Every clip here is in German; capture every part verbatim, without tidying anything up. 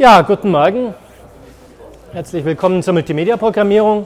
Ja, guten Morgen. Herzlich willkommen zur Multimedia-Programmierung.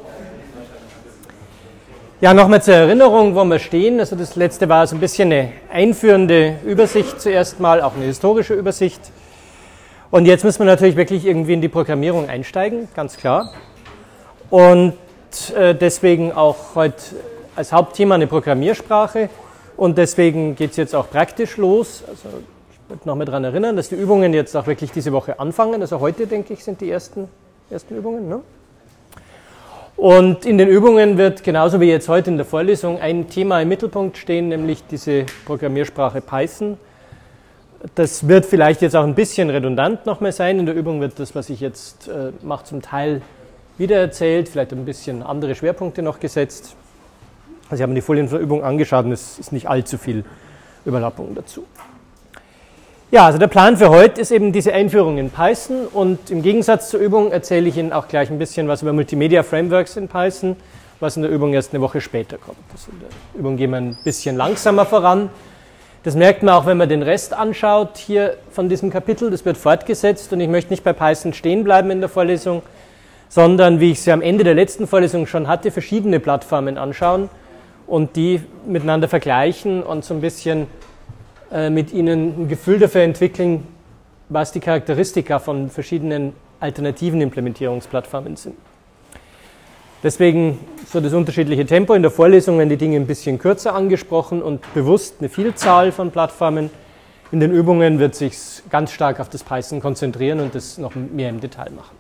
Ja, nochmal zur Erinnerung, wo wir stehen. Also das letzte war so ein bisschen eine einführende Übersicht zuerst mal, auch eine historische Übersicht. Und jetzt müssen wir natürlich wirklich irgendwie in die Programmierung einsteigen, ganz klar. Und äh, deswegen auch heute als Hauptthema eine Programmiersprache. Und deswegen geht es jetzt auch praktisch los. Also ich möchte noch mal daran erinnern, dass die Übungen jetzt auch wirklich diese Woche anfangen. Also heute, denke ich, sind die ersten, ersten Übungen. Ne? Und in den Übungen wird genauso wie jetzt heute in der Vorlesung ein Thema im Mittelpunkt stehen, nämlich diese Programmiersprache Python. Das wird vielleicht jetzt auch ein bisschen redundant noch mal sein. In der Übung wird das, was ich jetzt äh, mache, zum Teil wiedererzählt, vielleicht ein bisschen andere Schwerpunkte noch gesetzt. Also ich habe mir die Folien von der Übung angeschaut und es ist nicht allzu viel Überlappung dazu. Ja, also der Plan für heute ist eben diese Einführung in Python und im Gegensatz zur Übung erzähle ich Ihnen auch gleich ein bisschen was über Multimedia Frameworks in Python, was in der Übung erst eine Woche später kommt. Also in der Übung gehen wir ein bisschen langsamer voran. Das merkt man auch, wenn man den Rest anschaut hier von diesem Kapitel. Das wird fortgesetzt und ich möchte nicht bei Python stehen bleiben in der Vorlesung, sondern, wie ich sie am Ende der letzten Vorlesung schon hatte, verschiedene Plattformen anschauen und die miteinander vergleichen und so ein bisschen mit Ihnen ein Gefühl dafür entwickeln, was die Charakteristika von verschiedenen alternativen Implementierungsplattformen sind. Deswegen so das unterschiedliche Tempo. In der Vorlesung werden die Dinge ein bisschen kürzer angesprochen und bewusst eine Vielzahl von Plattformen. In den Übungen wird sich ganz stark auf das Python konzentrieren und das noch mehr im Detail machen.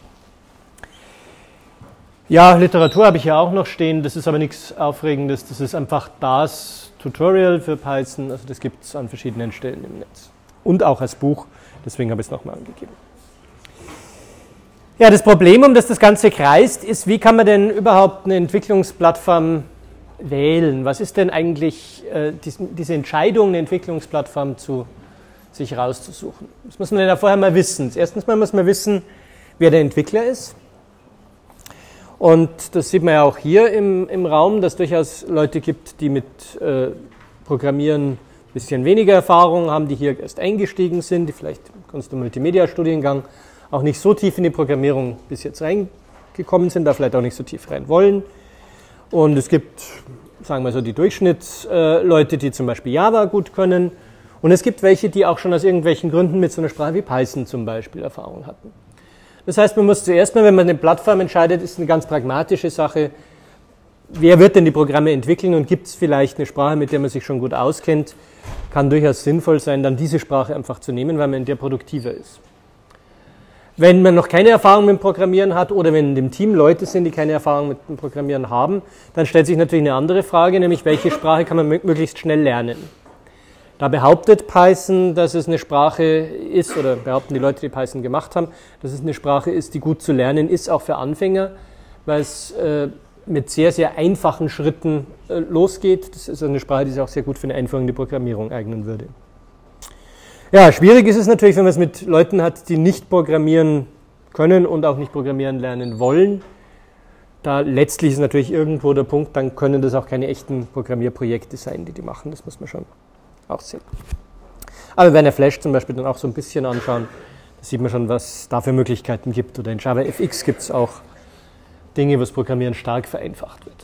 Ja, Literatur habe ich ja auch noch stehen, das ist aber nichts Aufregendes, das ist einfach das Tutorial für Python, also das gibt es an verschiedenen Stellen im Netz und auch als Buch, deswegen habe ich es nochmal angegeben. Ja, das Problem, um das das Ganze kreist, ist, wie kann man denn überhaupt eine Entwicklungsplattform wählen? Was ist denn eigentlich äh, die, diese Entscheidung, eine Entwicklungsplattform zu sich rauszusuchen? Das muss man ja vorher mal wissen. Erstens mal muss man wissen, wer der Entwickler ist. Und das sieht man ja auch hier im, im Raum, dass es durchaus Leute gibt, die mit äh, Programmieren ein bisschen weniger Erfahrung haben, die hier erst eingestiegen sind, die vielleicht im Kunst- und Multimedia-Studiengang auch nicht so tief in die Programmierung bis jetzt reingekommen sind, da vielleicht auch nicht so tief rein wollen. Und es gibt, sagen wir so, die Durchschnittsleute, die zum Beispiel Java gut können. Und es gibt welche, die auch schon aus irgendwelchen Gründen mit so einer Sprache wie Python zum Beispiel Erfahrung hatten. Das heißt, man muss zuerst mal, wenn man eine Plattform entscheidet, ist eine ganz pragmatische Sache, wer wird denn die Programme entwickeln und gibt es vielleicht eine Sprache, mit der man sich schon gut auskennt, kann durchaus sinnvoll sein, dann diese Sprache einfach zu nehmen, weil man in der produktiver ist. Wenn man noch keine Erfahrung mit dem Programmieren hat oder wenn in dem Team Leute sind, die keine Erfahrung mit dem Programmieren haben, dann stellt sich natürlich eine andere Frage, nämlich welche Sprache kann man möglichst schnell lernen. Da behauptet Python, dass es eine Sprache ist, oder behaupten die Leute, die Python gemacht haben, dass es eine Sprache ist, die gut zu lernen ist, auch für Anfänger, weil es äh, mit sehr, sehr einfachen Schritten äh, losgeht. Das ist eine Sprache, die sich auch sehr gut für eine Einführung in die Programmierung eignen würde. Ja, schwierig ist es natürlich, wenn man es mit Leuten hat, die nicht programmieren können und auch nicht programmieren lernen wollen. Da letztlich ist natürlich irgendwo der Punkt, dann können das auch keine echten Programmierprojekte sein, die die machen, das muss man schon auch sehen. Aber wir werden ja Flash zum Beispiel dann auch so ein bisschen anschauen. Da sieht man schon, was da für Möglichkeiten gibt. Oder in JavaFX gibt es auch Dinge, wo das Programmieren stark vereinfacht wird.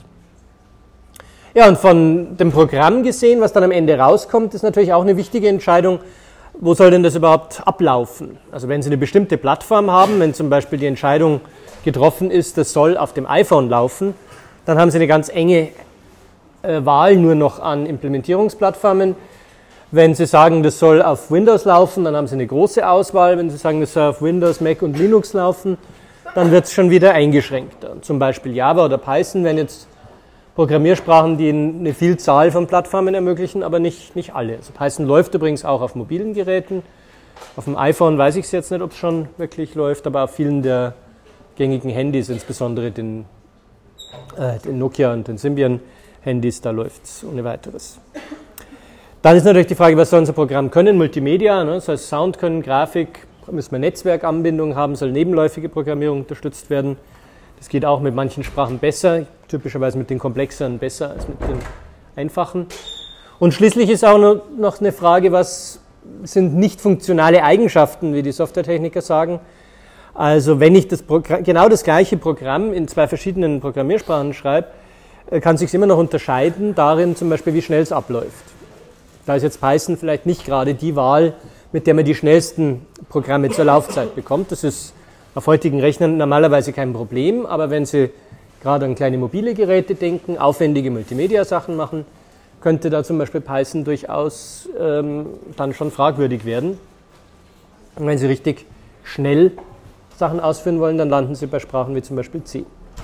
Ja, und von dem Programm gesehen, was dann am Ende rauskommt, ist natürlich auch eine wichtige Entscheidung, wo soll denn das überhaupt ablaufen? Also wenn Sie eine bestimmte Plattform haben, wenn zum Beispiel die Entscheidung getroffen ist, das soll auf dem iPhone laufen, dann haben Sie eine ganz enge äh, Wahl nur noch an Implementierungsplattformen. Wenn Sie sagen, das soll auf Windows laufen, dann haben Sie eine große Auswahl. Wenn Sie sagen, das soll auf Windows, Mac und Linux laufen, dann wird es schon wieder eingeschränkter. Zum Beispiel Java oder Python wären jetzt Programmiersprachen, die eine Vielzahl von Plattformen ermöglichen, aber nicht, nicht alle. Also Python läuft übrigens auch auf mobilen Geräten. Auf dem iPhone weiß ich es jetzt nicht, ob es schon wirklich läuft, aber auf vielen der gängigen Handys, insbesondere den, äh, den Nokia und den Symbian-Handys, da läuft es ohne weiteres. Dann ist natürlich die Frage, was soll unser Programm können? Multimedia, ne? Soll es Sound können, Grafik, müssen wir Netzwerkanbindung haben, soll nebenläufige Programmierung unterstützt werden. Das geht auch mit manchen Sprachen besser, typischerweise mit den komplexeren besser als mit den einfachen. Und schließlich ist auch noch eine Frage, was sind nicht funktionale Eigenschaften, wie die Softwaretechniker sagen. Also wenn ich das Progr- genau das gleiche Programm in zwei verschiedenen Programmiersprachen schreibe, kann es sich immer noch unterscheiden darin, zum Beispiel, wie schnell es abläuft. Da ist jetzt Python vielleicht nicht gerade die Wahl, mit der man die schnellsten Programme zur Laufzeit bekommt. Das ist auf heutigen Rechnern normalerweise kein Problem, aber wenn Sie gerade an kleine mobile Geräte denken, aufwendige Multimedia-Sachen machen, könnte da zum Beispiel Python durchaus ähm, dann schon fragwürdig werden. Und wenn Sie richtig schnell Sachen ausführen wollen, dann landen Sie bei Sprachen wie zum Beispiel C.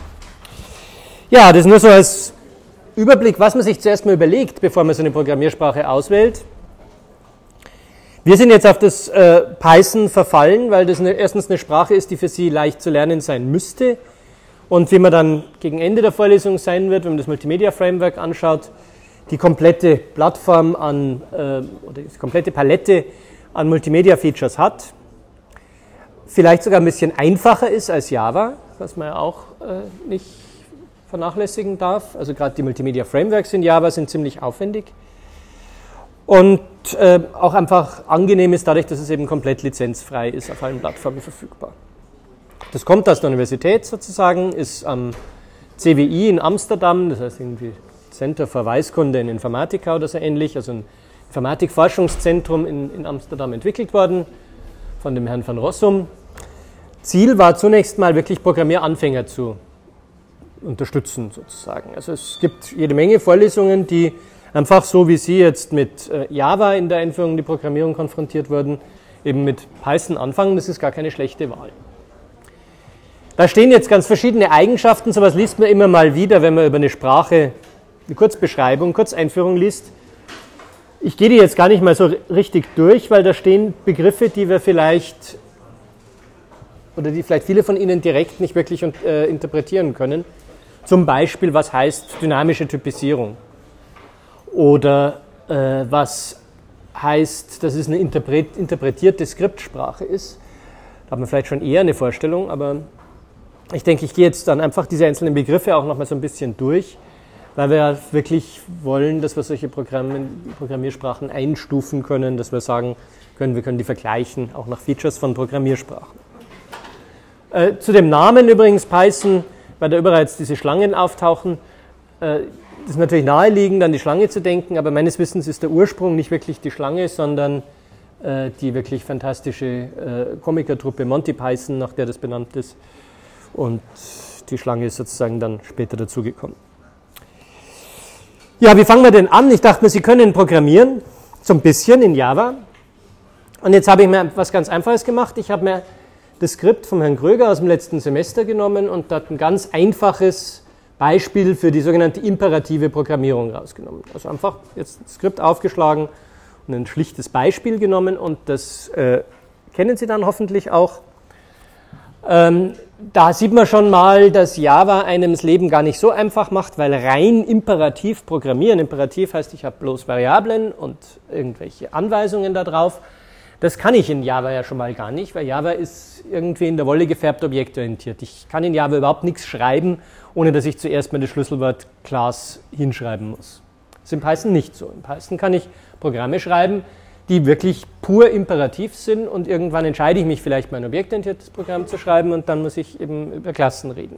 Ja, das nur so als Überblick, was man sich zuerst mal überlegt, bevor man so eine Programmiersprache auswählt. Wir sind jetzt auf das äh, Python verfallen, weil das eine, erstens eine Sprache ist, die für Sie leicht zu lernen sein müsste. Und wie man dann gegen Ende der Vorlesung sein wird, wenn man das Multimedia Framework anschaut, die komplette Plattform an, äh, oder die komplette Palette an Multimedia-Features hat. Vielleicht sogar ein bisschen einfacher ist als Java, was man ja auch äh, nicht vernachlässigen darf. Also gerade die Multimedia Frameworks in Java sind ziemlich aufwendig. Und äh, auch einfach angenehm ist dadurch, dass es eben komplett lizenzfrei ist, auf allen Plattformen verfügbar. Das kommt aus der Universität sozusagen, ist am C W I in Amsterdam, das heißt irgendwie Center für Weißkunde in Informatica oder so ähnlich, also ein Informatikforschungszentrum in, in Amsterdam entwickelt worden von dem Herrn van Rossum. Ziel war zunächst mal wirklich Programmieranfänger zu unterstützen sozusagen. Also es gibt jede Menge Vorlesungen, die einfach so wie Sie jetzt mit Java in der Einführung in die Programmierung konfrontiert wurden, eben mit Python anfangen, das ist gar keine schlechte Wahl. Da stehen jetzt ganz verschiedene Eigenschaften, sowas liest man immer mal wieder, wenn man über eine Sprache eine Kurzbeschreibung, Kurzeinführung liest. Ich gehe die jetzt gar nicht mal so richtig durch, weil da stehen Begriffe, die wir vielleicht, oder die vielleicht viele von Ihnen direkt nicht wirklich äh, interpretieren können. Zum Beispiel, was heißt dynamische Typisierung? Oder äh, was heißt, dass es eine interpret- interpretierte Skriptsprache ist. Da hat man vielleicht schon eher eine Vorstellung, aber ich denke, ich gehe jetzt dann einfach diese einzelnen Begriffe auch nochmal so ein bisschen durch, weil wir ja wirklich wollen, dass wir solche Programme, Programmiersprachen einstufen können, dass wir sagen können, wir können die vergleichen, auch nach Features von Programmiersprachen. Äh, zu dem Namen übrigens Python, weil da überall jetzt diese Schlangen auftauchen, äh, das ist natürlich naheliegend, an die Schlange zu denken, aber meines Wissens ist der Ursprung nicht wirklich die Schlange, sondern äh, die wirklich fantastische äh, Komikertruppe Monty Python, nach der das benannt ist. Und die Schlange ist sozusagen dann später dazugekommen. Ja, wie fangen wir denn an? Ich dachte mir, Sie können programmieren, so ein bisschen in Java. Und jetzt habe ich mir was ganz Einfaches gemacht. Ich habe mir das Skript von Herrn Gröger aus dem letzten Semester genommen und dort ein ganz einfaches Beispiel für die sogenannte imperative Programmierung rausgenommen. Also einfach jetzt das Skript aufgeschlagen und ein schlichtes Beispiel genommen und das äh, kennen Sie dann hoffentlich auch. Ähm, da sieht man schon mal, dass Java einem das Leben gar nicht so einfach macht, weil rein imperativ programmieren, imperativ heißt, ich habe bloß Variablen und irgendwelche Anweisungen da drauf. Das kann ich in Java ja schon mal gar nicht, weil Java ist irgendwie in der Wolle gefärbt objektorientiert. Ich kann in Java überhaupt nichts schreiben, ohne dass ich zuerst mal das Schlüsselwort Class hinschreiben muss. Das ist in Python nicht so. In Python kann ich Programme schreiben, die wirklich pur imperativ sind und irgendwann entscheide ich mich vielleicht, mein objektorientiertes Programm zu schreiben und dann muss ich eben über Klassen reden.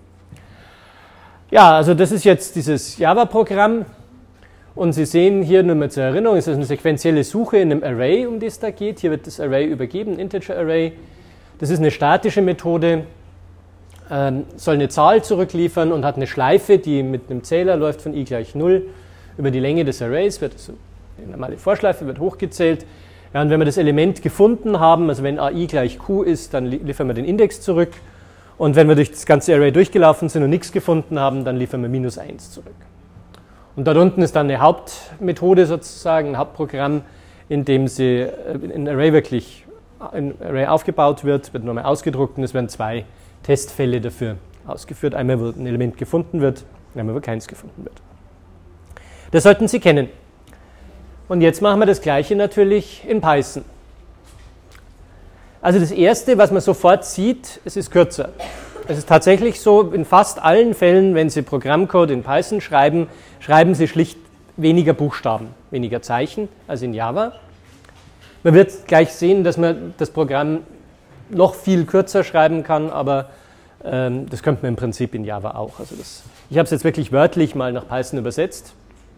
Ja, also das ist jetzt dieses Java-Programm. Und Sie sehen hier nur mal zur Erinnerung, es ist eine sequentielle Suche in einem Array, um die es da geht. Hier wird das Array übergeben, ein Integer Array. Das ist eine statische Methode, ähm, soll eine Zahl zurückliefern und hat eine Schleife, die mit einem Zähler läuft von i gleich null über die Länge des Arrays. Wird also eine normale Vorschleife, wird hochgezählt. Ja, und wenn wir das Element gefunden haben, also wenn ai gleich q ist, dann liefern wir den Index zurück. Und wenn wir durch das ganze Array durchgelaufen sind und nichts gefunden haben, dann liefern wir minus eins zurück. Und dort unten ist dann eine Hauptmethode sozusagen, ein Hauptprogramm, in dem sie ein Array wirklich ein Array aufgebaut wird, wird nochmal ausgedruckt und es werden zwei Testfälle dafür ausgeführt. Einmal, wo ein Element gefunden wird, einmal, wo keins gefunden wird. Das sollten Sie kennen. Und jetzt machen wir das Gleiche natürlich in Python. Also das Erste, was man sofort sieht, es ist kürzer. Es ist tatsächlich so, in fast allen Fällen, wenn Sie Programmcode in Python schreiben, schreiben Sie schlicht weniger Buchstaben, weniger Zeichen als in Java. Man wird gleich sehen, dass man das Programm noch viel kürzer schreiben kann, aber ähm, das könnte man im Prinzip in Java auch. Also das, ich habe es jetzt wirklich wörtlich mal nach Python übersetzt.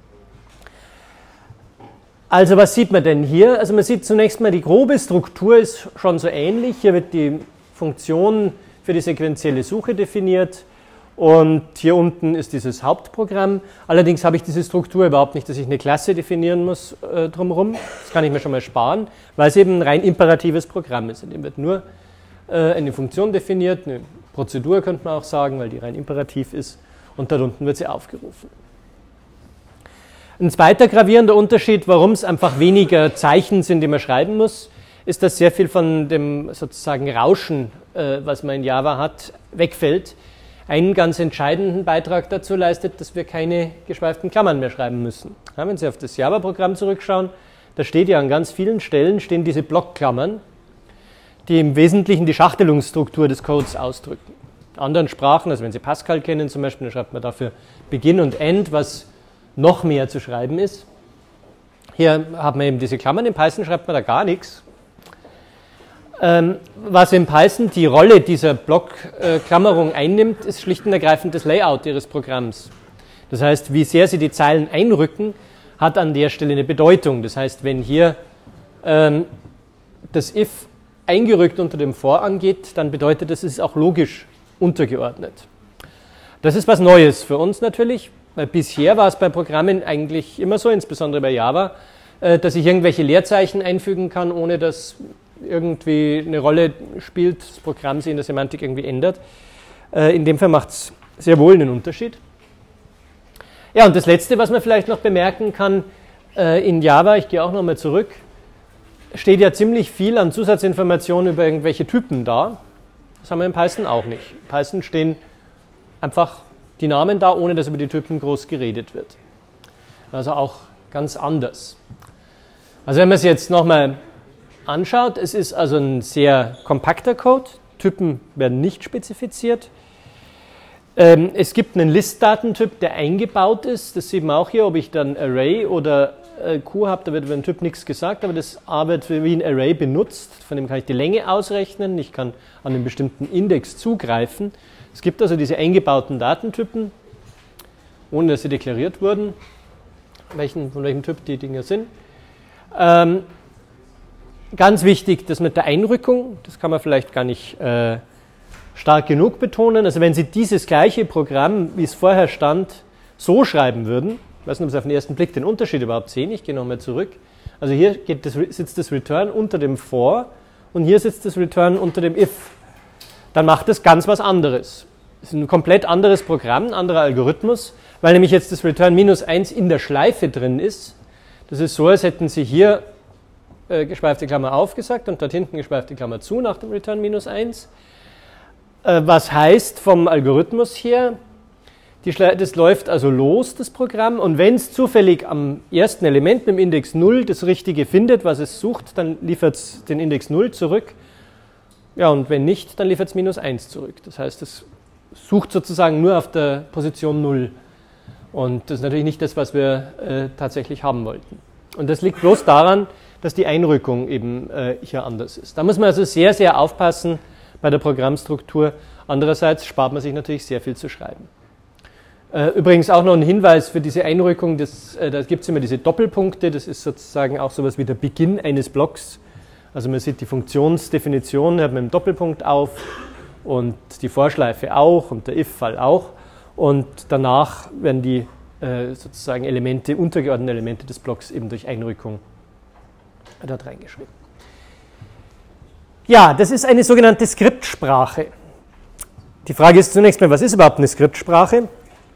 Also was sieht man denn hier? Also man sieht zunächst mal, die grobe Struktur ist schon so ähnlich. Hier wird die Funktion für die sequentielle Suche definiert und hier unten ist dieses Hauptprogramm. Allerdings habe ich diese Struktur überhaupt nicht, dass ich eine Klasse definieren muss äh, drumherum. Das kann ich mir schon mal sparen, weil es eben ein rein imperatives Programm ist. In dem wird nur äh, eine Funktion definiert, eine Prozedur könnte man auch sagen, weil die rein imperativ ist und dort unten wird sie aufgerufen. Ein zweiter gravierender Unterschied, warum es einfach weniger Zeichen sind, die man schreiben muss, ist, dass sehr viel von dem sozusagen Rauschen, äh, was man in Java hat, wegfällt. Einen ganz entscheidenden Beitrag dazu leistet, dass wir keine geschweiften Klammern mehr schreiben müssen. Ja, wenn Sie auf das Java-Programm zurückschauen, da steht ja an ganz vielen Stellen stehen diese Blockklammern, die im Wesentlichen die Schachtelungsstruktur des Codes ausdrücken. In anderen Sprachen, also wenn Sie Pascal kennen zum Beispiel, dann schreibt man dafür Beginn und End, was noch mehr zu schreiben ist. Hier haben wir eben diese Klammern, in Python schreibt man da gar nichts. Ähm, was in Python die Rolle dieser Blockklammerung einnimmt, ist schlicht und ergreifend das Layout Ihres Programms. Das heißt, wie sehr Sie die Zeilen einrücken, hat an der Stelle eine Bedeutung. Das heißt, wenn hier ähm, das if eingerückt unter dem for angeht, dann bedeutet das, es ist auch logisch untergeordnet. Das ist was Neues für uns natürlich. Weil bisher war es bei Programmen eigentlich immer so, insbesondere bei Java, dass ich irgendwelche Leerzeichen einfügen kann, ohne dass irgendwie eine Rolle spielt, das Programm sich in der Semantik irgendwie ändert. In dem Fall macht es sehr wohl einen Unterschied. Ja, und das Letzte, was man vielleicht noch bemerken kann, in Java, ich gehe auch nochmal zurück, steht ja ziemlich viel an Zusatzinformationen über irgendwelche Typen da. Das haben wir in Python auch nicht. In Python stehen einfach die Namen da, ohne dass über die Typen groß geredet wird. Also auch ganz anders. Also wenn man es jetzt nochmal anschaut, es ist also ein sehr kompakter Code, Typen werden nicht spezifiziert. Ähm, es gibt einen List-Datentyp, der eingebaut ist, das sieht man auch hier, ob ich dann Array oder äh, Q habe, da wird über den Typ nichts gesagt, aber das A wird wie ein Array benutzt, von dem kann ich die Länge ausrechnen, ich kann an einen bestimmten Index zugreifen. Es gibt also diese eingebauten Datentypen, ohne dass sie deklariert wurden, welchen, von welchem Typ die Dinge sind. Ähm, ganz wichtig, das mit der Einrückung, das kann man vielleicht gar nicht äh, stark genug betonen. Also wenn Sie dieses gleiche Programm, wie es vorher stand, so schreiben würden, ich weiß nicht, ob Sie auf den ersten Blick den Unterschied überhaupt sehen, ich gehe nochmal zurück. Also hier geht das, sitzt das Return unter dem For und hier sitzt das Return unter dem If. Dann macht es ganz was anderes. Das ist ein komplett anderes Programm, ein anderer Algorithmus, weil nämlich jetzt das Return minus eins in der Schleife drin ist. Das ist so, als hätten Sie hier äh, geschweifte Klammer aufgesagt und dort hinten geschweifte Klammer zu nach dem Return minus eins. Äh, was heißt vom Algorithmus her, die das läuft also los, das Programm, und wenn es zufällig am ersten Element mit dem Index null das Richtige findet, was es sucht, dann liefert es den Index null zurück. Ja, und wenn nicht, dann liefert es minus eins zurück. Das heißt, es sucht sozusagen nur auf der Position null. Und das ist natürlich nicht das, was wir äh, tatsächlich haben wollten. Und das liegt bloß daran, dass die Einrückung eben äh, hier anders ist. Da muss man also sehr, sehr aufpassen bei der Programmstruktur. Andererseits spart man sich natürlich sehr viel zu schreiben. Äh, übrigens auch noch ein Hinweis für diese Einrückung, das, äh, da gibt es immer diese Doppelpunkte, das ist sozusagen auch sowas wie der Beginn eines Blocks. Also man sieht die Funktionsdefinition, hört mit dem Doppelpunkt auf und die Vorschleife auch und der if-Fall auch. Und danach werden die äh, sozusagen Elemente, untergeordnete Elemente des Blocks eben durch Einrückung dort reingeschrieben. Ja, das ist eine sogenannte Skriptsprache. Die Frage ist zunächst mal, was ist überhaupt eine Skriptsprache?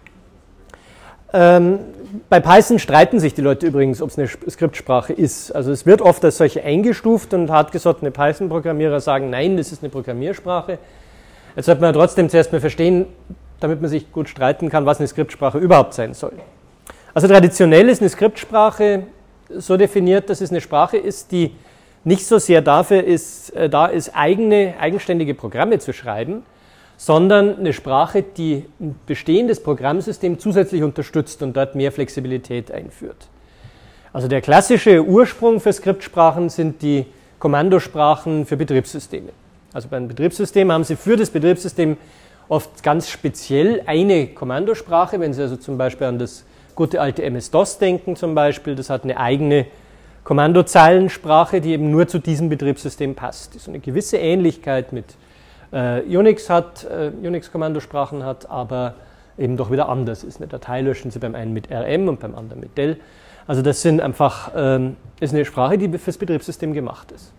Ähm, bei Python streiten sich die Leute übrigens, ob es eine Skriptsprache ist. Also es wird oft als solche eingestuft und hartgesottene Python-Programmierer sagen, nein, das ist eine Programmiersprache. Jetzt sollte man trotzdem zuerst mal verstehen, damit man sich gut streiten kann, was eine Skriptsprache überhaupt sein soll. Also traditionell ist eine Skriptsprache so definiert, dass es eine Sprache ist, die nicht so sehr dafür ist, äh, da ist, eigene, eigenständige Programme zu schreiben, sondern eine Sprache, die ein bestehendes Programmsystem zusätzlich unterstützt und dort mehr Flexibilität einführt. Also der klassische Ursprung für Skriptsprachen sind die Kommandosprachen für Betriebssysteme. Also beim Betriebssystem haben Sie für das Betriebssystem oft ganz speziell eine Kommandosprache. Wenn Sie also zum Beispiel an das gute alte M S-DOS denken zum Beispiel, das hat eine eigene Kommandozeilensprache, die eben nur zu diesem Betriebssystem passt, die so eine gewisse Ähnlichkeit mit äh, Unix hat, äh, Unix-Kommandosprachen hat, aber eben doch wieder anders ist. Eine Datei löschen Sie beim einen mit R M und beim anderen mit Del. Also das sind einfach, ähm, ist eine Sprache, die fürs Betriebssystem gemacht ist.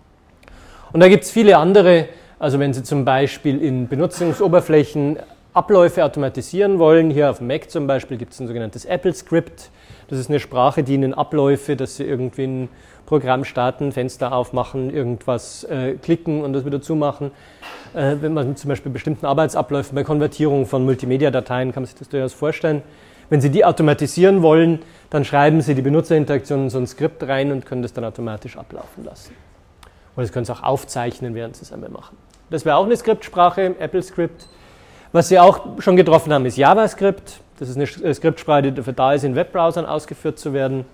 Und da gibt es viele andere, also wenn Sie zum Beispiel in Benutzungsoberflächen Abläufe automatisieren wollen, hier auf dem Mac zum Beispiel gibt es ein sogenanntes AppleScript. Das ist eine Sprache, die Ihnen Abläufe, dass Sie irgendwie ein Programm starten, Fenster aufmachen, irgendwas äh, klicken und das wieder zumachen. Äh, wenn man zum Beispiel bestimmten Arbeitsabläufen bei Konvertierung von Multimedia-Dateien, kann man sich das durchaus vorstellen. Wenn Sie die automatisieren wollen, dann schreiben Sie die Benutzerinteraktion in so ein Skript rein und können das dann automatisch ablaufen lassen. Oder Sie können es auch aufzeichnen, während Sie es einmal machen. Das wäre auch eine Skriptsprache, AppleScript. Was Sie auch schon getroffen haben, ist JavaScript. Das ist eine Skriptsprache, die dafür da ist, in Webbrowsern ausgeführt zu werden.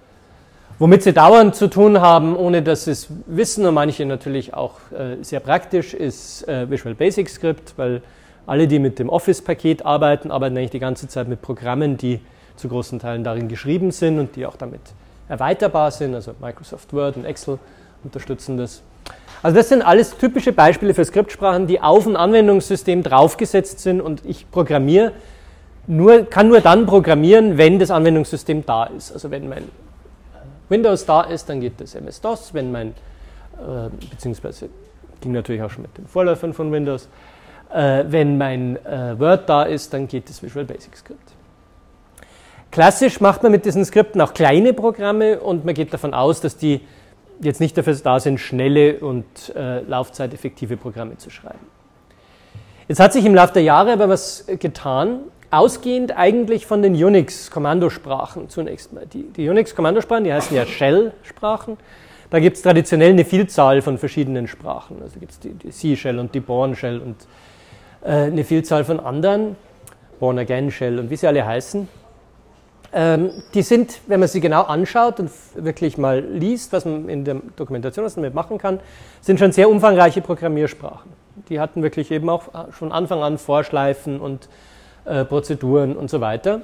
Womit Sie dauernd zu tun haben, ohne dass Sie es wissen, und manche natürlich auch äh, sehr praktisch, ist äh, Visual Basic Script, weil alle, die mit dem Office-Paket arbeiten, arbeiten eigentlich die ganze Zeit mit Programmen, die zu großen Teilen darin geschrieben sind und die auch damit erweiterbar sind. Also Microsoft Word und Excel unterstützen das. Also das sind alles typische Beispiele für Skriptsprachen, die auf ein Anwendungssystem draufgesetzt sind und ich programmiere nur, kann nur dann programmieren, wenn das Anwendungssystem da ist. Also wenn mein Windows da ist, dann geht das M S-DOS, wenn mein, äh, beziehungsweise ging natürlich auch schon mit den Vorläufern von Windows, äh, wenn mein äh, Word da ist, dann geht das Visual Basic Script. Klassisch macht man mit diesen Skripten auch kleine Programme und man geht davon aus, dass die jetzt nicht dafür da sind, schnelle und äh, laufzeiteffektive Programme zu schreiben. Jetzt hat sich im Laufe der Jahre aber was getan, ausgehend eigentlich von den Unix-Kommandosprachen zunächst mal. Die, die Unix-Kommandosprachen, die heißen ja Shell-Sprachen. Da gibt es traditionell eine Vielzahl von verschiedenen Sprachen. Also gibt es die, die C-Shell und die Bourne-Shell und äh, eine Vielzahl von anderen, Bourne-Again-Shell und wie sie alle heißen. Ähm, die sind, wenn man sie genau anschaut und wirklich mal liest, was man in der Dokumentation was man damit machen kann, sind schon sehr umfangreiche Programmiersprachen. Die hatten wirklich eben auch von Anfang an Vorschleifen und äh, Prozeduren und so weiter.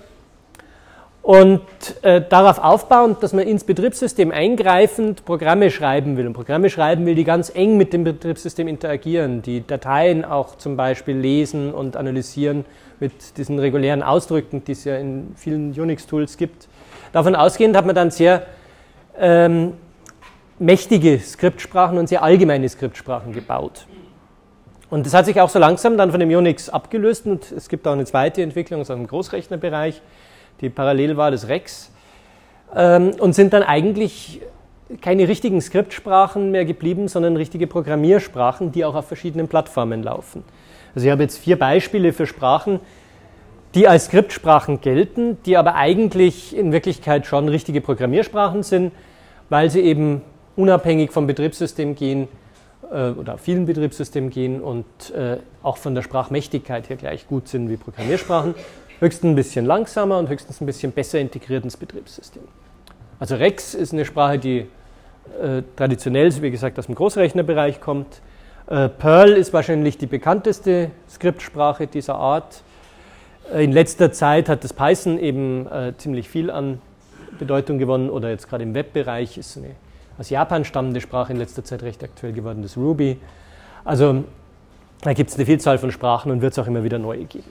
Und äh, darauf aufbauend, dass man ins Betriebssystem eingreifend Programme schreiben will. Und Programme schreiben will, die ganz eng mit dem Betriebssystem interagieren, die Dateien auch zum Beispiel lesen und analysieren mit diesen regulären Ausdrücken, die es ja in vielen Unix-Tools gibt. Davon ausgehend hat man dann sehr ähm, mächtige Skriptsprachen und sehr allgemeine Skriptsprachen gebaut. Und das hat sich auch so langsam dann von dem Unix abgelöst und es gibt auch eine zweite Entwicklung aus dem Großrechnerbereich, die parallel war, das Rex, ähm, und sind dann eigentlich keine richtigen Skriptsprachen mehr geblieben, sondern richtige Programmiersprachen, die auch auf verschiedenen Plattformen laufen. Also ich habe jetzt vier Beispiele für Sprachen, die als Skriptsprachen gelten, die aber eigentlich in Wirklichkeit schon richtige Programmiersprachen sind, weil sie eben unabhängig vom Betriebssystem gehen äh, oder vielen Betriebssystemen gehen und äh, auch von der Sprachmächtigkeit her gleich gut sind wie Programmiersprachen. Höchstens ein bisschen langsamer und höchstens ein bisschen besser integriert ins Betriebssystem. Also Rex ist eine Sprache, die äh, traditionell, wie gesagt, aus dem Großrechnerbereich kommt. Äh, Perl ist wahrscheinlich die bekannteste Skriptsprache dieser Art. Äh, in letzter Zeit hat das Python eben äh, ziemlich viel an Bedeutung gewonnen oder jetzt gerade im Webbereich ist eine aus Japan stammende Sprache in letzter Zeit recht aktuell geworden, das Ruby. Also da gibt es eine Vielzahl von Sprachen und wird es auch immer wieder neue geben.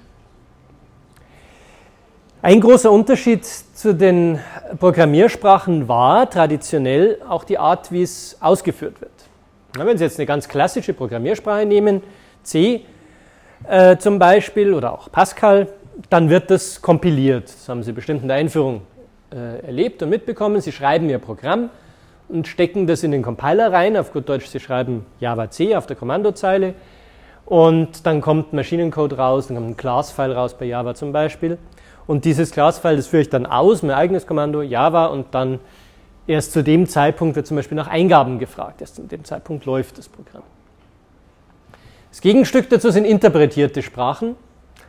Ein großer Unterschied zu den Programmiersprachen war traditionell auch die Art, wie es ausgeführt wird. Na, wenn Sie jetzt eine ganz klassische Programmiersprache nehmen, C äh, zum Beispiel oder auch Pascal, dann wird das kompiliert. Das haben Sie bestimmt in der Einführung äh, erlebt und mitbekommen. Sie schreiben Ihr Programm und stecken das in den Compiler rein. Auf gut Deutsch, Sie schreiben Java C auf der Kommandozeile und dann kommt Maschinencode raus, dann kommt ein Class-File raus bei Java zum Beispiel. Und dieses Class-File, das führe ich dann aus, mein eigenes Kommando, Java, und dann erst zu dem Zeitpunkt wird zum Beispiel nach Eingaben gefragt. Erst zu dem Zeitpunkt läuft das Programm. Das Gegenstück dazu sind interpretierte Sprachen.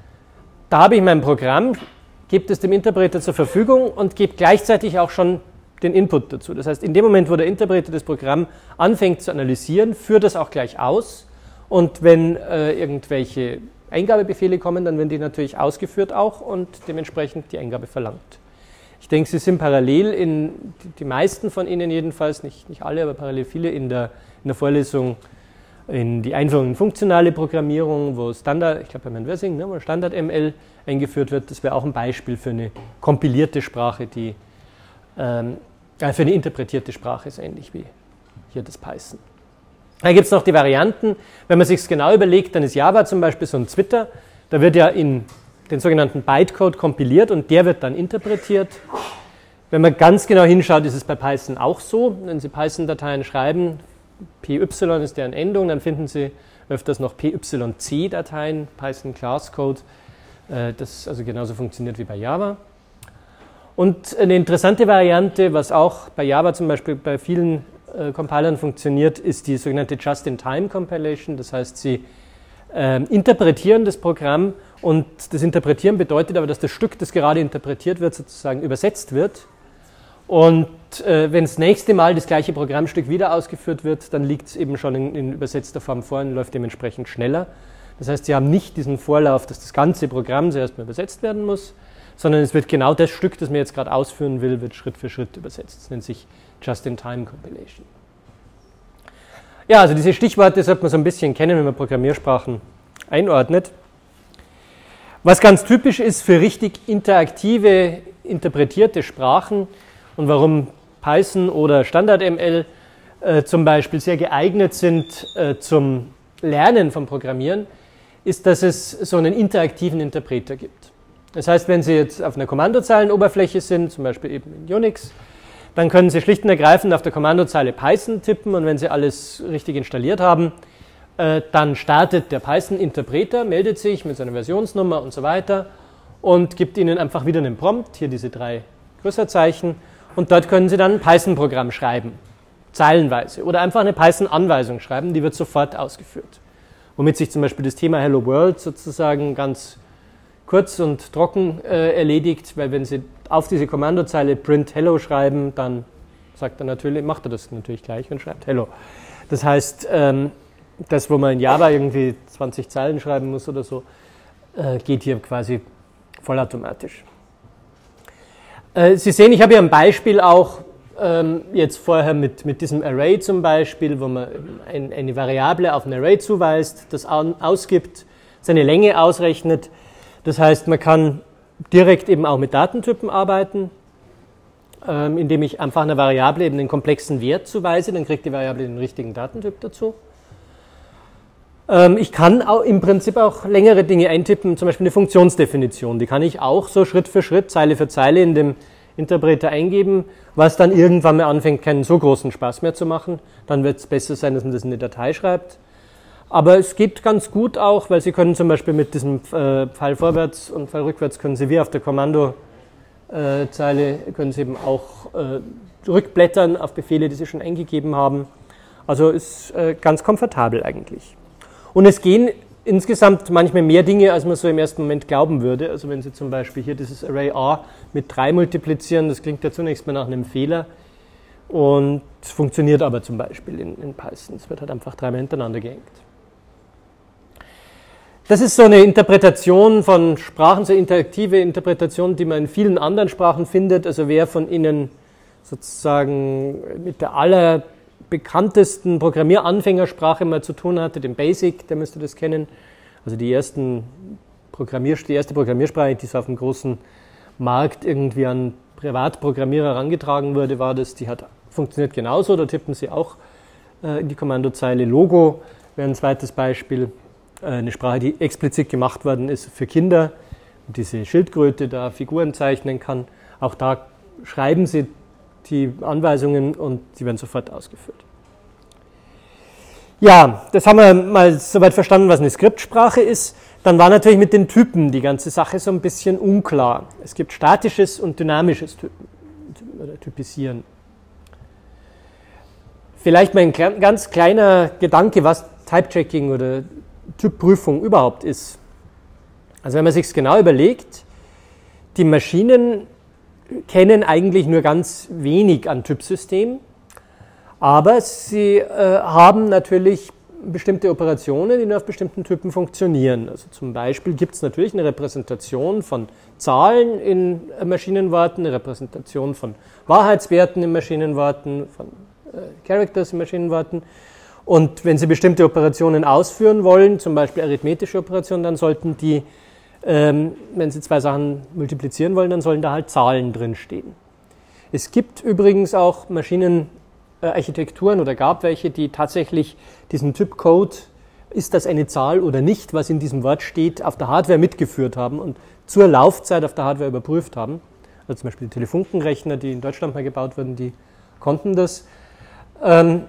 Da habe ich mein Programm, gebe es dem Interpreter zur Verfügung und gebe gleichzeitig auch schon den Input dazu. Das heißt, in dem Moment, wo der Interpreter das Programm anfängt zu analysieren, führt das auch gleich aus. Und wenn äh, irgendwelche Eingabebefehle kommen, dann werden die natürlich ausgeführt auch und dementsprechend die Eingabe verlangt. Ich denke, Sie sind parallel in, die meisten von Ihnen jedenfalls, nicht, nicht alle, aber parallel viele in der, in der Vorlesung in die Einführung in funktionale Programmierung, wo Standard, ich glaube bei Herrn Wörsing, ne, wo Standard-M L eingeführt wird. Das wäre auch ein Beispiel für eine kompilierte Sprache, die ähm, äh, für eine interpretierte Sprache ist ähnlich wie hier das Python. Da gibt es noch die Varianten. Wenn man sich es genau überlegt, dann ist Java zum Beispiel so ein Zwitter. Da wird ja in den sogenannten Bytecode kompiliert und der wird dann interpretiert. Wenn man ganz genau hinschaut, ist es bei Python auch so. Wenn Sie Python-Dateien schreiben, P Y ist deren Endung, dann finden Sie öfters noch P Y C-Dateien, Python Class Code, das also genauso funktioniert wie bei Java. Und eine interessante Variante, was auch bei Java zum Beispiel bei vielen äh, Compilern funktioniert, ist die sogenannte Just-in-Time-Compilation. Das heißt, Sie äh, interpretieren das Programm und das Interpretieren bedeutet aber, dass das Stück, das gerade interpretiert wird, sozusagen übersetzt wird. Und äh, wenn das nächste Mal das gleiche Programmstück wieder ausgeführt wird, dann liegt es eben schon in, in übersetzter Form vor und läuft dementsprechend schneller. Das heißt, Sie haben nicht diesen Vorlauf, dass das ganze Programm zuerst mal übersetzt werden muss, sondern es wird genau das Stück, das man jetzt gerade ausführen will, wird Schritt für Schritt übersetzt. Das nennt sich Just-in-Time-Compilation. Ja, also diese Stichworte sollte man so ein bisschen kennen, wenn man Programmiersprachen einordnet. Was ganz typisch ist für richtig interaktive, interpretierte Sprachen und warum Python oder Standard-M L äh, zum Beispiel sehr geeignet sind äh, zum Lernen vom Programmieren, ist, dass es so einen interaktiven Interpreter gibt. Das heißt, wenn Sie jetzt auf einer Kommandozeilenoberfläche sind, zum Beispiel eben in Unix, dann können Sie schlicht und ergreifend auf der Kommandozeile Python tippen und wenn Sie alles richtig installiert haben, äh, dann startet der Python-Interpreter, meldet sich mit seiner Versionsnummer und so weiter und gibt Ihnen einfach wieder einen Prompt, hier diese drei Größerzeichen, und dort können Sie dann ein Python-Programm schreiben, zeilenweise, oder einfach eine Python-Anweisung schreiben, die wird sofort ausgeführt. Womit sich zum Beispiel das Thema Hello World sozusagen ganz kurz und trocken äh, erledigt, weil wenn Sie auf diese Kommandozeile print Hello schreiben, dann sagt er natürlich, macht er das natürlich gleich und schreibt Hello. Das heißt, ähm, das, wo man in Java irgendwie zwanzig Zeilen schreiben muss oder so, äh, geht hier quasi vollautomatisch. Äh, Sie sehen, ich habe hier ein Beispiel auch ähm, jetzt vorher mit, mit diesem Array zum Beispiel, wo man ein, eine Variable auf ein Array zuweist, das an, ausgibt, seine Länge ausrechnet. Das heißt, man kann direkt eben auch mit Datentypen arbeiten, ähm, indem ich einfach einer Variable eben einen komplexen Wert zuweise, dann kriegt die Variable den richtigen Datentyp dazu. Ähm, ich kann auch im Prinzip auch längere Dinge eintippen, zum Beispiel eine Funktionsdefinition. Die kann ich auch so Schritt für Schritt, Zeile für Zeile in dem Interpreter eingeben, was dann irgendwann mal anfängt, keinen so großen Spaß mehr zu machen. Dann wird es besser sein, dass man das in eine Datei schreibt. Aber es geht ganz gut auch, weil Sie können zum Beispiel mit diesem äh, Pfeil vorwärts und Pfeil rückwärts, können Sie wie auf der Kommandozeile, äh, können Sie eben auch äh, rückblättern auf Befehle, die Sie schon eingegeben haben. Also ist äh, ganz komfortabel eigentlich. Und es gehen insgesamt manchmal mehr Dinge, als man so im ersten Moment glauben würde. Also wenn Sie zum Beispiel hier dieses Array A mit drei multiplizieren, das klingt ja zunächst mal nach einem Fehler. Und funktioniert aber zum Beispiel in, in Python. Es wird halt einfach dreimal hintereinander gehängt. Das ist so eine Interpretation von Sprachen, so eine interaktive Interpretation, die man in vielen anderen Sprachen findet. Also wer von Ihnen sozusagen mit der allerbekanntesten Programmieranfängersprache mal zu tun hatte, dem Basic, der müsste das kennen. Also die, ersten Programmier, die erste Programmiersprache, die so auf dem großen Markt irgendwie an Privatprogrammierer herangetragen wurde, war das, die hat funktioniert genauso. Da tippen Sie auch äh, in die Kommandozeile Logo, wäre ein zweites Beispiel. Eine Sprache, die explizit gemacht worden ist für Kinder, diese Schildkröte da Figuren zeichnen kann. Auch da schreiben Sie die Anweisungen und die werden sofort ausgeführt. Ja, das haben wir mal soweit verstanden, was eine Skriptsprache ist. Dann war natürlich mit den Typen die ganze Sache so ein bisschen unklar. Es gibt statisches und dynamisches Typen oder Typisieren. Vielleicht mal ein ganz kleiner Gedanke, was Type-Checking oder Typprüfung überhaupt ist. Also wenn man sich es genau überlegt, die Maschinen kennen eigentlich nur ganz wenig an Typsystemen, aber sie äh, haben natürlich bestimmte Operationen, die nur auf bestimmten Typen funktionieren. Also zum Beispiel gibt es natürlich eine Repräsentation von Zahlen in Maschinenworten, eine Repräsentation von Wahrheitswerten in Maschinenworten, von äh, Characters in Maschinenworten. Und wenn Sie bestimmte Operationen ausführen wollen, zum Beispiel arithmetische Operationen, dann sollten die, ähm, wenn Sie zwei Sachen multiplizieren wollen, dann sollen da halt Zahlen drinstehen. Es gibt übrigens auch Maschinenarchitekturen oder gab welche, die tatsächlich diesen Typcode, ist das eine Zahl oder nicht, was in diesem Wort steht, auf der Hardware mitgeführt haben und zur Laufzeit auf der Hardware überprüft haben. Also zum Beispiel die Telefunkenrechner, die in Deutschland mal gebaut wurden, die konnten das. Ähm,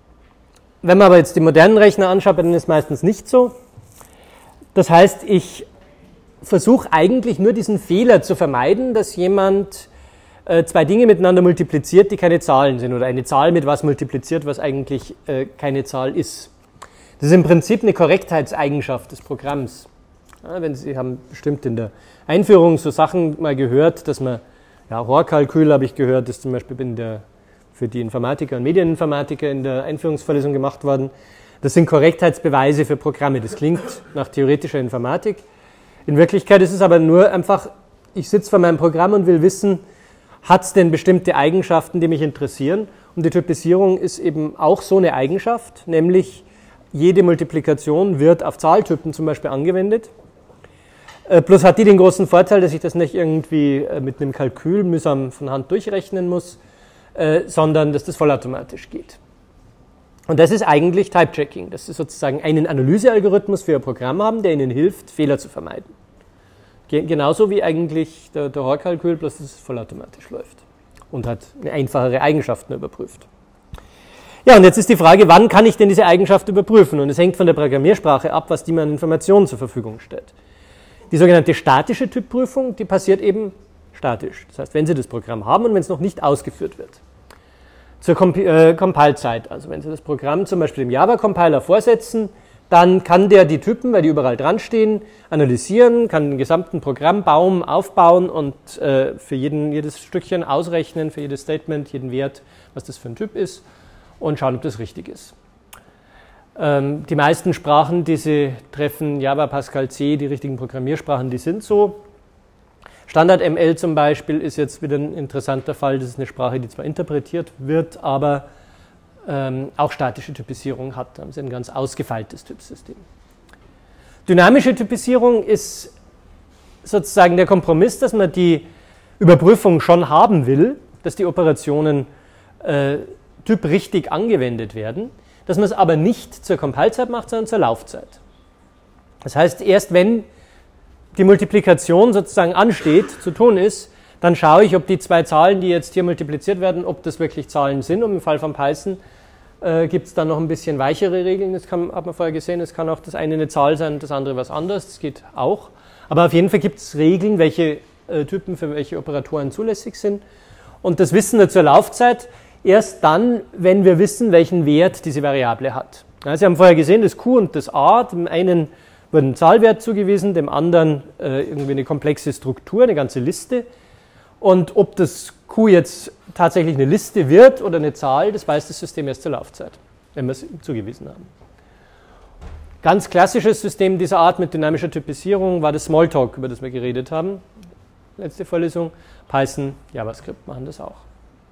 wenn man aber jetzt die modernen Rechner anschaut, dann ist es meistens nicht so. Das heißt, ich versuche eigentlich nur diesen Fehler zu vermeiden, dass jemand äh, zwei Dinge miteinander multipliziert, die keine Zahlen sind, oder eine Zahl mit was multipliziert, was eigentlich äh, keine Zahl ist. Das ist im Prinzip eine Korrektheitseigenschaft des Programms. Ja, wenn Sie haben bestimmt in der Einführung so Sachen mal gehört, dass man, ja, Rohrkalkül habe ich gehört, ist zum Beispiel in der, für die Informatiker und Medieninformatiker in der Einführungsvorlesung gemacht worden. Das sind Korrektheitsbeweise für Programme. Das klingt nach theoretischer Informatik. In Wirklichkeit ist es aber nur einfach, ich sitze vor meinem Programm und will wissen, hat es denn bestimmte Eigenschaften, die mich interessieren? Und die Typisierung ist eben auch so eine Eigenschaft, nämlich jede Multiplikation wird auf Zahltypen zum Beispiel angewendet. Äh, plus hat die den großen Vorteil, dass ich das nicht irgendwie äh, mit einem Kalkül mühsam von Hand durchrechnen muss, äh, sondern dass das vollautomatisch geht. Und das ist eigentlich Type-Checking. Das ist sozusagen einen Analysealgorithmus für Ihr Programm haben, der Ihnen hilft, Fehler zu vermeiden. Ge- genauso wie eigentlich der, der Rohrkalkül, bloß dass es vollautomatisch läuft und hat eine einfachere Eigenschaften überprüft. Ja, und jetzt ist die Frage, wann kann ich denn diese Eigenschaft überprüfen? Und es hängt von der Programmiersprache ab, was die mir an Informationen zur Verfügung stellt. Die sogenannte statische Typprüfung, die passiert eben statisch. Das heißt, wenn Sie das Programm haben und wenn es noch nicht ausgeführt wird. Zur Comp- äh, Compile-Zeit, also wenn Sie das Programm zum Beispiel im Java-Compiler vorsetzen, dann kann der die Typen, weil die überall dran stehen, analysieren, kann den gesamten Programmbaum aufbauen und äh, für jeden, jedes Stückchen ausrechnen, für jedes Statement, jeden Wert, was das für ein Typ ist, und schauen, ob das richtig ist. Ähm, die meisten Sprachen, die Sie treffen, Java, Pascal, C, die richtigen Programmiersprachen, die sind so. Standard-M L zum Beispiel ist jetzt wieder ein interessanter Fall. Das ist eine Sprache, die zwar interpretiert wird, aber ähm, auch statische Typisierung hat. Da haben Sie ein ganz ausgefeiltes Typsystem. Dynamische Typisierung ist sozusagen der Kompromiss, dass man die Überprüfung schon haben will, dass die Operationen äh, typrichtig angewendet werden, dass man es aber nicht zur Compile-Zeit macht, sondern zur Laufzeit. Das heißt, erst wenn die Multiplikation sozusagen ansteht, zu tun ist, dann schaue ich, ob die zwei Zahlen, die jetzt hier multipliziert werden, ob das wirklich Zahlen sind. Und im Fall von Python äh, gibt es dann noch ein bisschen weichere Regeln. Das kann, hat man vorher gesehen, es kann auch das eine eine Zahl sein und das andere was anderes. Das geht auch. Aber auf jeden Fall gibt es Regeln, welche äh, Typen für welche Operatoren zulässig sind. Und das wissen wir zur Laufzeit erst dann, wenn wir wissen, welchen Wert diese Variable hat. Ja, Sie haben vorher gesehen, das Q und das A, dem einen wird ein Zahlwert zugewiesen, dem anderen äh, irgendwie eine komplexe Struktur, eine ganze Liste. Und ob das Q jetzt tatsächlich eine Liste wird oder eine Zahl, das weiß das System erst zur Laufzeit, wenn wir es ihm zugewiesen haben. Ganz klassisches System dieser Art mit dynamischer Typisierung war das Smalltalk, über das wir geredet haben. Letzte Vorlesung. Python, JavaScript machen das auch.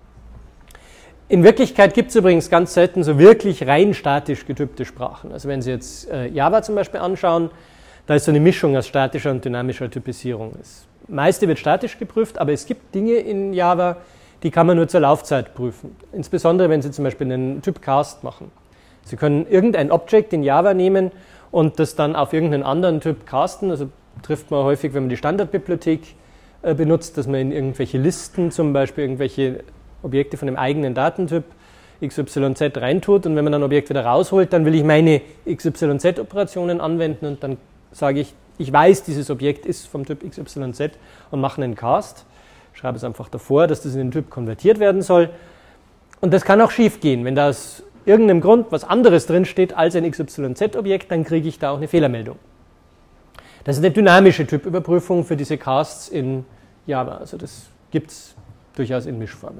In Wirklichkeit gibt es übrigens ganz selten so wirklich rein statisch getypte Sprachen. Also wenn Sie jetzt äh, Java zum Beispiel anschauen, da ist so eine Mischung aus statischer und dynamischer Typisierung. Das meiste wird statisch geprüft, aber es gibt Dinge in Java, die kann man nur zur Laufzeit prüfen. Insbesondere wenn Sie zum Beispiel einen Typcast machen. Sie können irgendein Object in Java nehmen und das dann auf irgendeinen anderen Typ casten. Also trifft man häufig, wenn man die Standardbibliothek äh, benutzt, dass man in irgendwelche Listen zum Beispiel irgendwelche Objekte von dem eigenen Datentyp X Y Z reintut und wenn man dann ein Objekt wieder rausholt, dann will ich meine X Y Z-Operationen anwenden und dann sage ich, ich weiß, dieses Objekt ist vom Typ X Y Z und mache einen Cast, schreibe es einfach davor, dass das in den Typ konvertiert werden soll und das kann auch schief gehen, wenn da aus irgendeinem Grund was anderes drinsteht als ein X Y Z-Objekt, dann kriege ich da auch eine Fehlermeldung. Das ist eine dynamische Typüberprüfung für diese Casts in Java, also das gibt es durchaus in Mischformen.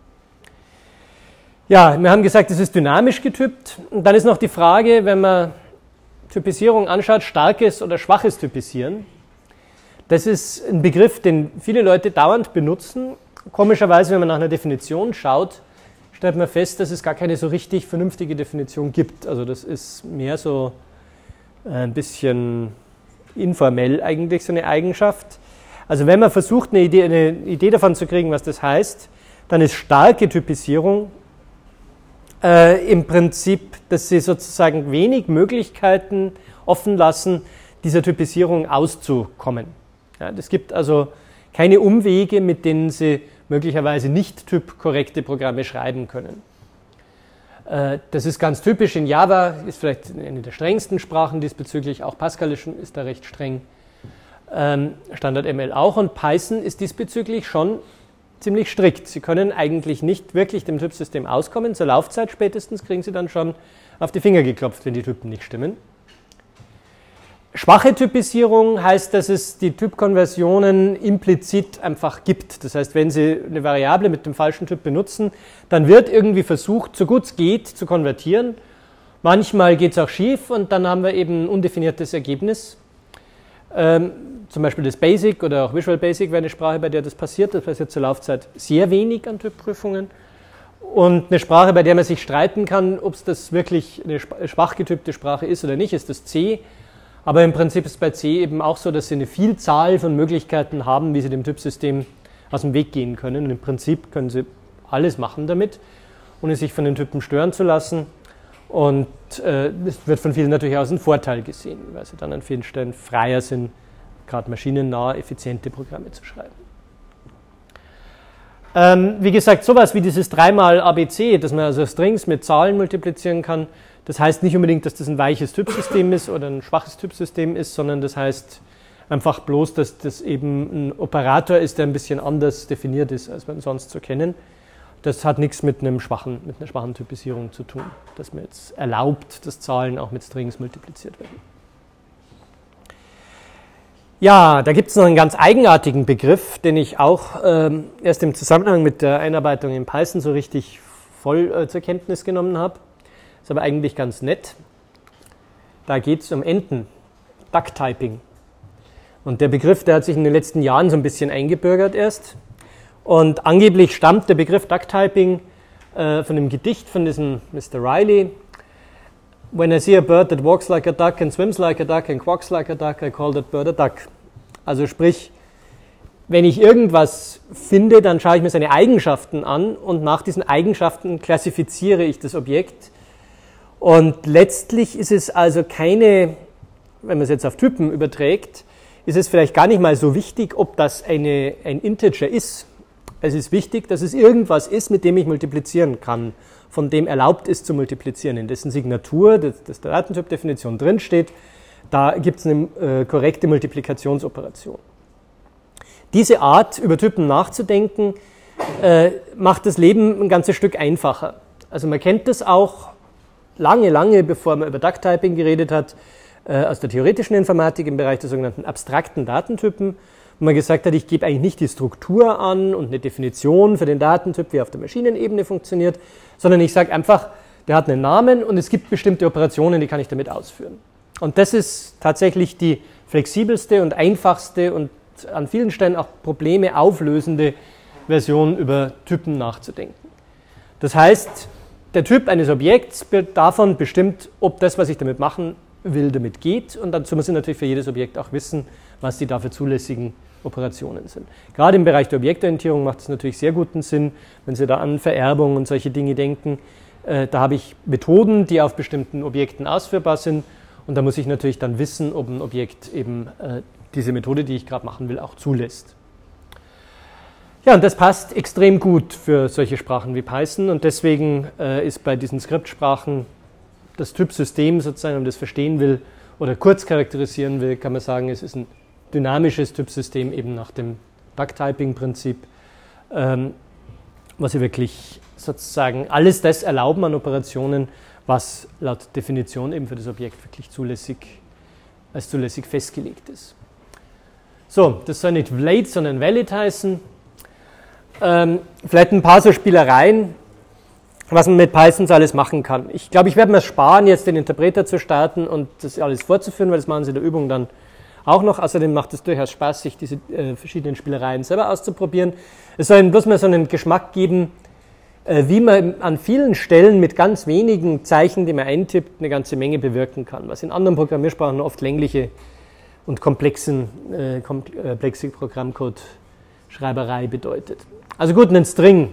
Ja, wir haben gesagt, es ist dynamisch getypt. Und dann ist noch die Frage, wenn man Typisierung anschaut, starkes oder schwaches Typisieren. Das ist ein Begriff, den viele Leute dauernd benutzen. Komischerweise, wenn man nach einer Definition schaut, stellt man fest, dass es gar keine so richtig vernünftige Definition gibt. Also das ist mehr so ein bisschen informell eigentlich, so eine Eigenschaft. Also wenn man versucht, eine Idee, eine Idee davon zu kriegen, was das heißt, dann ist starke Typisierung äh, im Prinzip, dass sie sozusagen wenig Möglichkeiten offen lassen, dieser Typisierung auszukommen. Ja, es gibt also keine Umwege, mit denen Sie möglicherweise nicht typkorrekte Programme schreiben können. Äh, das ist ganz typisch in Java, ist vielleicht eine der strengsten Sprachen diesbezüglich, auch Pascal ist, ist da recht streng, ähm, Standard M L auch, und Python ist diesbezüglich schon ziemlich strikt. Sie können eigentlich nicht wirklich dem Typsystem auskommen, zur Laufzeit spätestens kriegen Sie dann schon auf die Finger geklopft, wenn die Typen nicht stimmen. Schwache Typisierung heißt, dass es die Typkonversionen implizit einfach gibt. Das heißt, wenn Sie eine Variable mit dem falschen Typ benutzen, dann wird irgendwie versucht, so gut es geht, zu konvertieren. Manchmal geht es auch schief und dann haben wir eben ein undefiniertes Ergebnis. Ähm, zum Beispiel das Basic oder auch Visual Basic wäre eine Sprache, bei der das passiert. Das passiert zur Laufzeit sehr wenig an Typprüfungen. Und eine Sprache, bei der man sich streiten kann, ob es das wirklich eine schwach getypte Sprache ist oder nicht, ist das C. Aber im Prinzip ist es bei C eben auch so, dass Sie eine Vielzahl von Möglichkeiten haben, wie Sie dem Typsystem aus dem Weg gehen können. Und im Prinzip können Sie alles machen damit, ohne sich von den Typen stören zu lassen. Und äh, es wird von vielen natürlich als ein Vorteil gesehen, weil Sie dann an vielen Stellen freier sind, gerade maschinennah effiziente Programme zu schreiben. Ähm, wie gesagt, sowas wie dieses dreimal A B C, dass man also Strings mit Zahlen multiplizieren kann, das heißt nicht unbedingt, dass das ein weiches Typsystem ist oder ein schwaches Typsystem ist, sondern das heißt einfach bloß, dass das eben ein Operator ist, der ein bisschen anders definiert ist, als man sonst so kennen. Das hat nichts mit, einem schwachen, mit einer schwachen Typisierung zu tun, dass man jetzt erlaubt, dass Zahlen auch mit Strings multipliziert werden. Ja, da gibt es noch einen ganz eigenartigen Begriff, den ich auch ähm, erst im Zusammenhang mit der Einarbeitung in Python so richtig voll äh, zur Kenntnis genommen habe. Ist aber eigentlich ganz nett. Da geht es um Enten, Duck-Typing. Und der Begriff, der hat sich in den letzten Jahren so ein bisschen eingebürgert erst. Und angeblich stammt der Begriff Duck-Typing äh, von einem Gedicht von diesem Mister Riley. When I see a bird that walks like a duck and swims like a duck and quacks like a duck, I call that bird a duck. Also sprich, wenn ich irgendwas finde, dann schaue ich mir seine Eigenschaften an und nach diesen Eigenschaften klassifiziere ich das Objekt. Und letztlich ist es also keine, wenn man es jetzt auf Typen überträgt, ist es vielleicht gar nicht mal so wichtig, ob das eine, ein Integer ist. Es ist wichtig, dass es irgendwas ist, mit dem ich multiplizieren kann, von dem erlaubt ist zu multiplizieren, in dessen Signatur, das, das der Datentypdefinition drinsteht, da gibt es eine äh, korrekte Multiplikationsoperation. Diese Art, über Typen nachzudenken, äh, macht das Leben ein ganzes Stück einfacher. Also man kennt das auch lange, lange bevor man über Duck-Typing geredet hat, äh, aus der theoretischen Informatik im Bereich der sogenannten abstrakten Datentypen, wo man gesagt hat, ich gebe eigentlich nicht die Struktur an und eine Definition für den Datentyp, wie er auf der Maschinenebene funktioniert, sondern ich sage einfach, der hat einen Namen und es gibt bestimmte Operationen, die kann ich damit ausführen. Und das ist tatsächlich die flexibelste und einfachste und an vielen Stellen auch Probleme auflösende Version, über Typen nachzudenken. Das heißt, der Typ eines Objekts wird davon bestimmt, ob das, was ich damit machen will, damit geht. Und dazu muss ich natürlich für jedes Objekt auch wissen, was die dafür zulässigen Operationen sind. Gerade im Bereich der Objektorientierung macht es natürlich sehr guten Sinn, wenn Sie da an Vererbung und solche Dinge denken. Äh, da habe ich Methoden, die auf bestimmten Objekten ausführbar sind. Und da muss ich natürlich dann wissen, ob ein Objekt eben äh, diese Methode, die ich gerade machen will, auch zulässt. Ja, und das passt extrem gut für solche Sprachen wie Python und deswegen äh, ist bei diesen Skriptsprachen das Typsystem sozusagen, wenn man das verstehen will oder kurz charakterisieren will, kann man sagen, es ist ein dynamisches Typsystem eben nach dem Duck-Typing-Prinzip, ähm, was sie wirklich sozusagen alles das erlauben an Operationen, was laut Definition eben für das Objekt wirklich zulässig, als zulässig festgelegt ist. So, das soll nicht valid, sondern valid heißen. ähm, vielleicht ein paar so Spielereien, was man mit Python so alles machen kann. Ich glaube, ich werde mir sparen, jetzt den Interpreter zu starten und das alles vorzuführen, weil das machen Sie in der Übung dann auch noch. Außerdem macht es durchaus Spaß, sich diese äh, verschiedenen Spielereien selber auszuprobieren. Es soll Ihnen bloß mal so einen Geschmack geben, äh, wie man an vielen Stellen mit ganz wenigen Zeichen, die man eintippt, eine ganze Menge bewirken kann, was in anderen Programmiersprachen oft längliche und komplexen, äh, komplexe Programmcode-Schreiberei bedeutet. Also gut, einen String.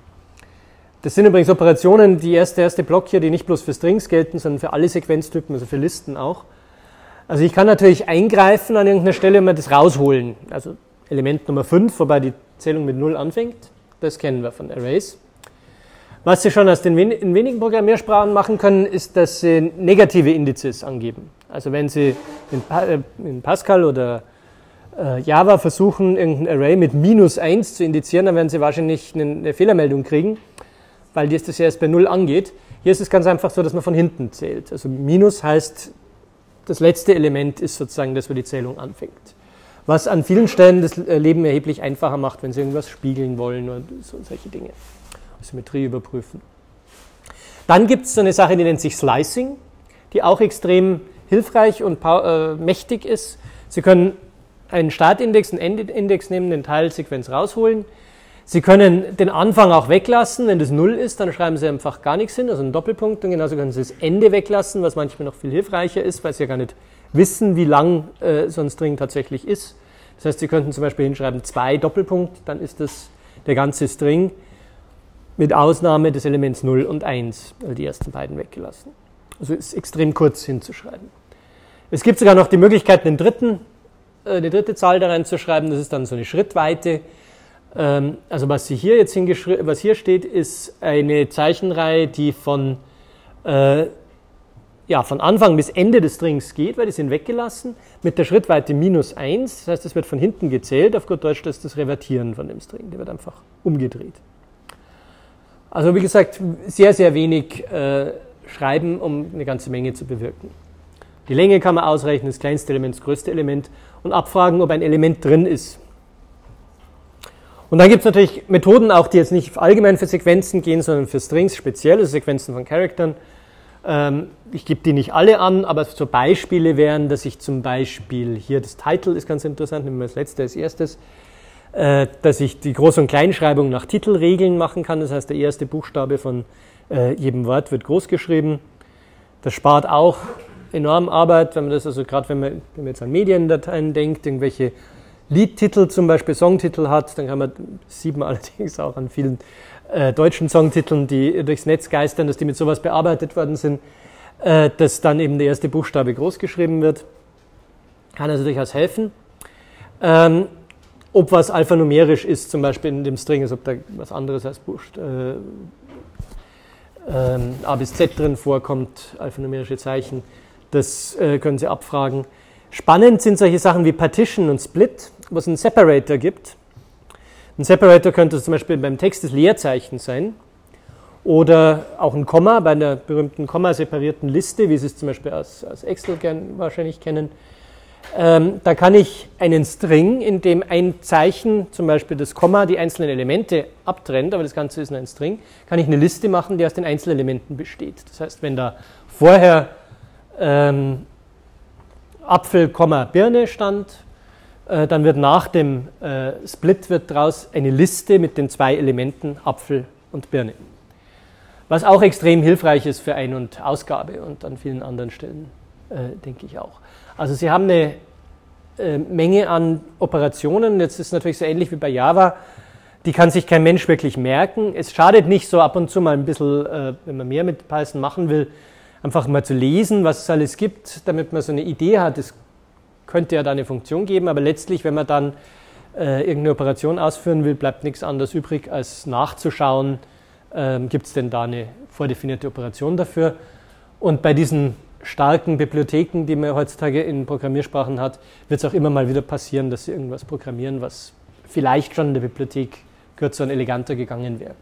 Das sind übrigens Operationen, die erste, erste Block hier, die nicht bloß für Strings gelten, sondern für alle Sequenztypen, also für Listen auch. Also ich kann natürlich eingreifen an irgendeiner Stelle und mir das rausholen. Also Element Nummer fünf, wobei die Zählung mit null anfängt. Das kennen wir von Arrays. Was Sie schon aus den wen- in wenigen Programmiersprachen machen können, ist, dass Sie negative Indizes angeben. Also wenn Sie in, pa- äh, in Pascal oder äh, Java versuchen, irgendein Array mit minus eins zu indizieren, dann werden Sie wahrscheinlich eine, eine Fehlermeldung kriegen, weil das das ja erst bei null angeht. Hier ist es ganz einfach so, dass man von hinten zählt. Also Minus heißt, das letzte Element ist sozusagen das, wo die Zählung anfängt. Was an vielen Stellen das Leben erheblich einfacher macht, wenn Sie irgendwas spiegeln wollen oder so, solche Dinge. Symmetrie überprüfen. Dann gibt es so eine Sache, die nennt sich Slicing, die auch extrem hilfreich und äh, mächtig ist. Sie können einen Startindex, einen Endindex nehmen, den Teilsequenz rausholen. Sie können den Anfang auch weglassen. Wenn das null ist, dann schreiben Sie einfach gar nichts hin, also einen Doppelpunkt. Und genauso können Sie das Ende weglassen, was manchmal noch viel hilfreicher ist, weil Sie ja gar nicht wissen, wie lang äh, so ein String tatsächlich ist. Das heißt, Sie könnten zum Beispiel hinschreiben zwei Doppelpunkt, dann ist das der ganze String mit Ausnahme des Elements null und eins, also die ersten beiden weggelassen. Also ist extrem kurz hinzuschreiben. Es gibt sogar noch die Möglichkeit, einen dritten, äh, eine dritte Zahl da reinzuschreiben, das ist dann so eine Schrittweite. Ähm, also was Sie hier jetzt hingeschrieben, was hier steht, ist eine Zeichenreihe, die von, äh, ja, von Anfang bis Ende des Strings geht, weil die sind weggelassen, mit der Schrittweite minus eins, das heißt, das wird von hinten gezählt, auf gut Deutsch, das ist das Revertieren von dem String, der wird einfach umgedreht. Also wie gesagt, sehr, sehr wenig äh, schreiben, um eine ganze Menge zu bewirken. Die Länge kann man ausrechnen, das kleinste Element, das größte Element und abfragen, ob ein Element drin ist. Und dann gibt es natürlich Methoden auch, die jetzt nicht allgemein für Sequenzen gehen, sondern für Strings, spezielle Sequenzen von Charaktern. Ähm, ich gebe die nicht alle an, aber so Beispiele wären, dass ich zum Beispiel, hier das Title ist ganz interessant, nehmen wir das letzte als erstes, dass ich die Groß- und Kleinschreibung nach Titelregeln machen kann. Das heißt, der erste Buchstabe von äh, jedem Wort wird groß geschrieben. Das spart auch enorm Arbeit, wenn man das, also gerade wenn man, wenn man jetzt an Mediendateien denkt, irgendwelche Liedtitel, zum Beispiel Songtitel hat, dann kann man, das sieht man allerdings auch an vielen äh, deutschen Songtiteln, die durchs Netz geistern, dass die mit sowas bearbeitet worden sind, äh, dass dann eben der erste Buchstabe groß geschrieben wird. Kann also durchaus helfen. Ähm, Ob was alphanumerisch ist, zum Beispiel in dem String, also ob da was anderes als Buchst- äh, äh, A bis Z drin vorkommt, alphanumerische Zeichen, das äh, können Sie abfragen. Spannend sind solche Sachen wie Partition und Split, wo es einen Separator gibt. Ein Separator könnte zum Beispiel beim Text das Leerzeichen sein oder auch ein Komma bei einer berühmten kommaseparierten Liste, wie Sie es zum Beispiel aus, aus Excel gern wahrscheinlich kennen. Ähm, da kann ich einen String, in dem ein Zeichen, zum Beispiel das Komma, die einzelnen Elemente abtrennt, aber das Ganze ist nur ein String, kann ich eine Liste machen, die aus den Einzelelementen besteht. Das heißt, wenn da vorher ähm, Apfel, Komma, Birne stand, äh, dann wird nach dem äh, Split wird daraus eine Liste mit den zwei Elementen Apfel und Birne. Was auch extrem hilfreich ist für Ein- und Ausgabe und an vielen anderen Stellen, äh, denke ich auch. Also Sie haben eine äh, Menge an Operationen, jetzt ist es natürlich so ähnlich wie bei Java, die kann sich kein Mensch wirklich merken. Es schadet nicht so ab und zu mal ein bisschen, äh, wenn man mehr mit Python machen will, einfach mal zu lesen, was es alles gibt, damit man so eine Idee hat. Es könnte ja da eine Funktion geben, aber letztlich, wenn man dann äh, irgendeine Operation ausführen will, bleibt nichts anderes übrig, als nachzuschauen, äh, gibt es denn da eine vordefinierte Operation dafür. Und bei diesen starken Bibliotheken, die man heutzutage in Programmiersprachen hat, wird es auch immer mal wieder passieren, dass sie irgendwas programmieren, was vielleicht schon in der Bibliothek kürzer und eleganter gegangen wäre.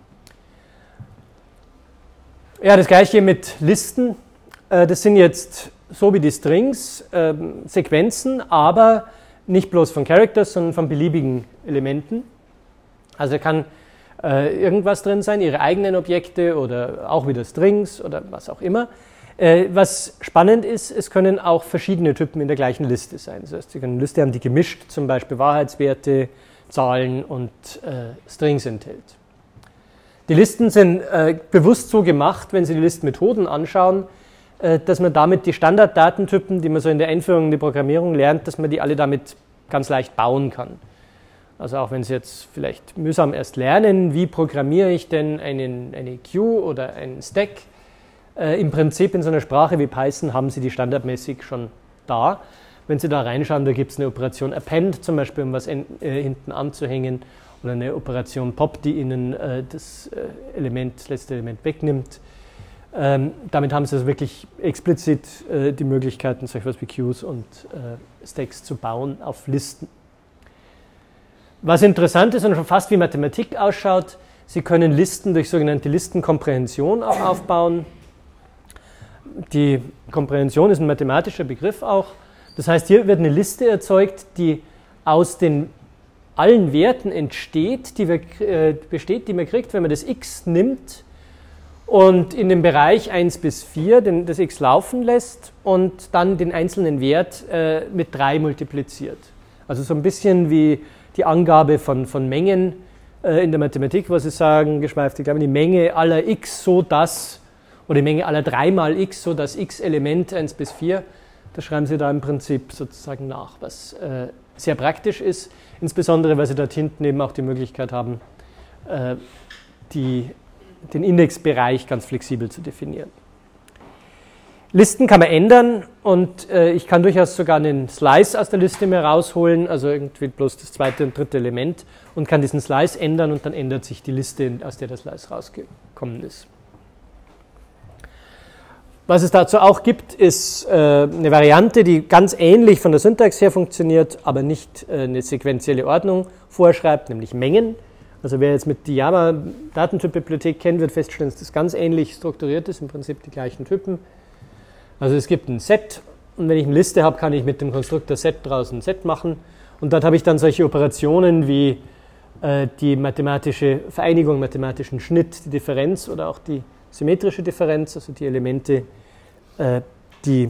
Ja, das gleiche mit Listen. Das sind jetzt so wie die Strings Sequenzen, aber nicht bloß von Characters, sondern von beliebigen Elementen. Also kann äh, irgendwas drin sein, Ihre eigenen Objekte oder auch wieder Strings oder was auch immer. Äh, was spannend ist, es können auch verschiedene Typen in der gleichen Liste sein. Das heißt, Sie können eine Liste haben, die gemischt zum Beispiel Wahrheitswerte, Zahlen und äh, Strings enthält. Die Listen sind äh, bewusst so gemacht, wenn Sie die Listenmethoden anschauen, äh, dass man damit die Standarddatentypen, die man so in der Einführung in die Programmierung lernt, dass man die alle damit ganz leicht bauen kann. Also auch wenn Sie jetzt vielleicht mühsam erst lernen, wie programmiere ich denn einen, eine Queue oder einen Stack, äh, im Prinzip in so einer Sprache wie Python haben Sie die standardmäßig schon da. Wenn Sie da reinschauen, da gibt es eine Operation append, zum Beispiel, um was in, äh, hinten anzuhängen, oder eine Operation pop, die Ihnen äh, das äh, Element, das letzte Element wegnimmt. Ähm, damit haben Sie also wirklich explizit äh, die Möglichkeiten, solch was wie Queues und äh, Stacks zu bauen auf Listen. Was interessant ist und schon fast wie Mathematik ausschaut, Sie können Listen durch sogenannte Listenkomprehension auch aufbauen. Die Komprehension ist ein mathematischer Begriff auch. Das heißt, hier wird eine Liste erzeugt, die aus den allen Werten entsteht, die wir, äh, besteht, die man kriegt, wenn man das x nimmt und in dem Bereich eins bis vier den, das x laufen lässt und dann den einzelnen Wert äh, mit drei multipliziert. Also so ein bisschen wie die Angabe von, von Mengen äh, in der Mathematik, wo Sie sagen, geschweifte, ich glaube, die Menge aller x, so dass, oder die Menge aller drei mal x, so dass x Element eins bis vier, das schreiben Sie da im Prinzip sozusagen nach, was äh, sehr praktisch ist, insbesondere weil Sie dort hinten eben auch die Möglichkeit haben, äh, die, den Indexbereich ganz flexibel zu definieren. Listen kann man ändern und äh, ich kann durchaus sogar einen Slice aus der Liste mehr rausholen, also irgendwie bloß das zweite und dritte Element und kann diesen Slice ändern und dann ändert sich die Liste, aus der der Slice rausgekommen ist. Was es dazu auch gibt, ist äh, eine Variante, die ganz ähnlich von der Syntax her funktioniert, aber nicht äh, eine sequentielle Ordnung vorschreibt, nämlich Mengen. Also wer jetzt mit die Java-Datentypbibliothek kennt, wird feststellen, dass das ganz ähnlich strukturiert ist, im Prinzip die gleichen Typen. Also es gibt ein Set und wenn ich eine Liste habe, kann ich mit dem Konstruktor Set draußen ein Set machen und dort habe ich dann solche Operationen wie äh, die mathematische Vereinigung, mathematischen Schnitt, die Differenz oder auch die symmetrische Differenz, also die Elemente, äh, die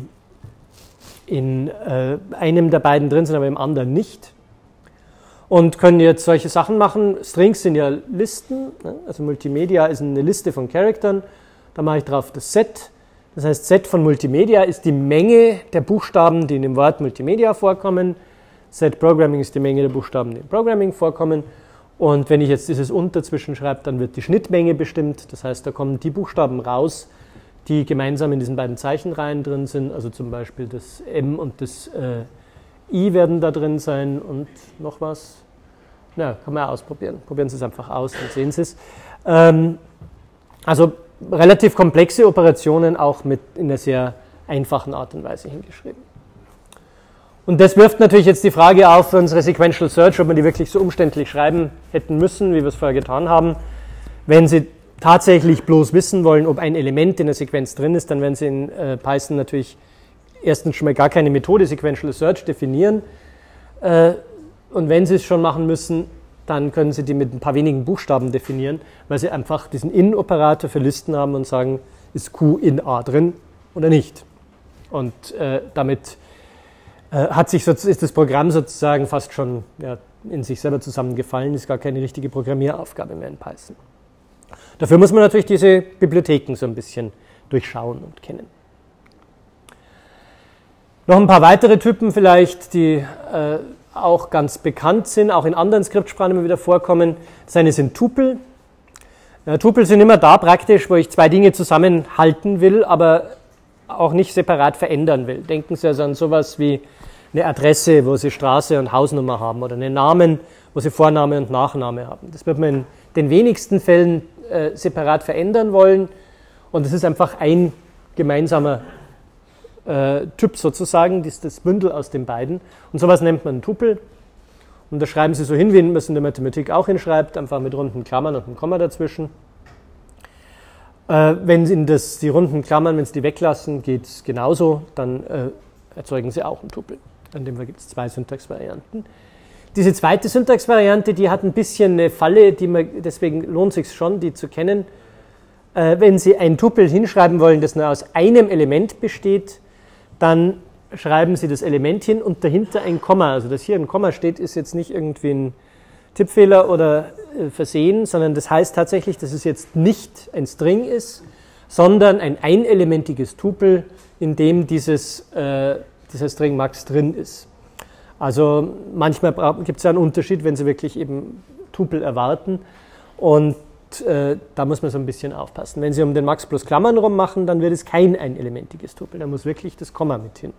in äh, einem der beiden drin sind, aber im anderen nicht. Und können jetzt solche Sachen machen. Strings sind ja Listen, ne? Also Multimedia ist eine Liste von Charaktern. Da mache ich drauf das Set. Das heißt, Set von Multimedia ist die Menge der Buchstaben, die in dem Wort Multimedia vorkommen. Set Programming ist die Menge der Buchstaben, die im Programming vorkommen. Und wenn ich jetzt dieses Und dazwischen schreibe, dann wird die Schnittmenge bestimmt. Das heißt, da kommen die Buchstaben raus, die gemeinsam in diesen beiden Zeichenreihen drin sind. Also zum Beispiel das M und das äh, I werden da drin sein und noch was. Na, kann man ja ausprobieren. Probieren Sie es einfach aus, dann sehen Sie es. Ähm, also relativ komplexe Operationen auch mit in einer sehr einfachen Art und Weise hingeschrieben. Und das wirft natürlich jetzt die Frage auf für unsere Sequential Search, ob man die wirklich so umständlich schreiben hätten müssen, wie wir es vorher getan haben. Wenn Sie tatsächlich bloß wissen wollen, ob ein Element in der Sequenz drin ist, dann werden Sie in äh, Python natürlich erstens schon mal gar keine Methode Sequential Search definieren. Äh, und wenn Sie es schon machen müssen, dann können Sie die mit ein paar wenigen Buchstaben definieren, weil Sie einfach diesen In-Operator für Listen haben und sagen, ist Q in A drin oder nicht. Und äh, damit äh, hat sich so, ist das Programm sozusagen fast schon ja, in sich selber zusammengefallen, ist gar keine richtige Programmieraufgabe mehr in Python. Dafür muss man natürlich diese Bibliotheken so ein bisschen durchschauen und kennen. Noch ein paar weitere Typen vielleicht, die äh, auch ganz bekannt sind, auch in anderen Skriptsprachen immer wieder vorkommen. Das eine sind Tupel. Ja, Tupel sind immer da praktisch, wo ich zwei Dinge zusammenhalten will, aber auch nicht separat verändern will. Denken Sie also an sowas wie eine Adresse, wo Sie Straße und Hausnummer haben, oder einen Namen, wo Sie Vorname und Nachname haben. Das wird man in den wenigsten Fällen äh, separat verändern wollen und es ist einfach ein gemeinsamer Äh, Typ sozusagen, das ist das Bündel aus den beiden. Und sowas nennt man Tupel. Und das schreiben Sie so hin, wie man es in der Mathematik auch hinschreibt, einfach mit runden Klammern und einem Komma dazwischen. Äh, wenn Sie das, die runden Klammern, wenn Sie die weglassen, geht es genauso, dann äh, erzeugen Sie auch ein Tupel. In dem Fall gibt es zwei Syntaxvarianten. Diese zweite Syntaxvariante, die hat ein bisschen eine Falle, die man, deswegen lohnt es sich schon, die zu kennen. Äh, wenn Sie ein Tupel hinschreiben wollen, das nur aus einem Element besteht, dann schreiben Sie das Element hin und dahinter ein Komma. Also dass hier ein Komma steht, ist jetzt nicht irgendwie ein Tippfehler oder äh, Versehen, sondern das heißt tatsächlich, dass es jetzt nicht ein String ist, sondern ein einelementiges Tupel, in dem dieses, äh, dieser String Max drin ist. Also manchmal gibt es ja einen Unterschied, wenn Sie wirklich eben Tupel erwarten, und äh, da muss man so ein bisschen aufpassen. Wenn Sie um den Max plus Klammern rum machen, dann wird es kein einelementiges Tupel, da muss wirklich das Komma mit hin.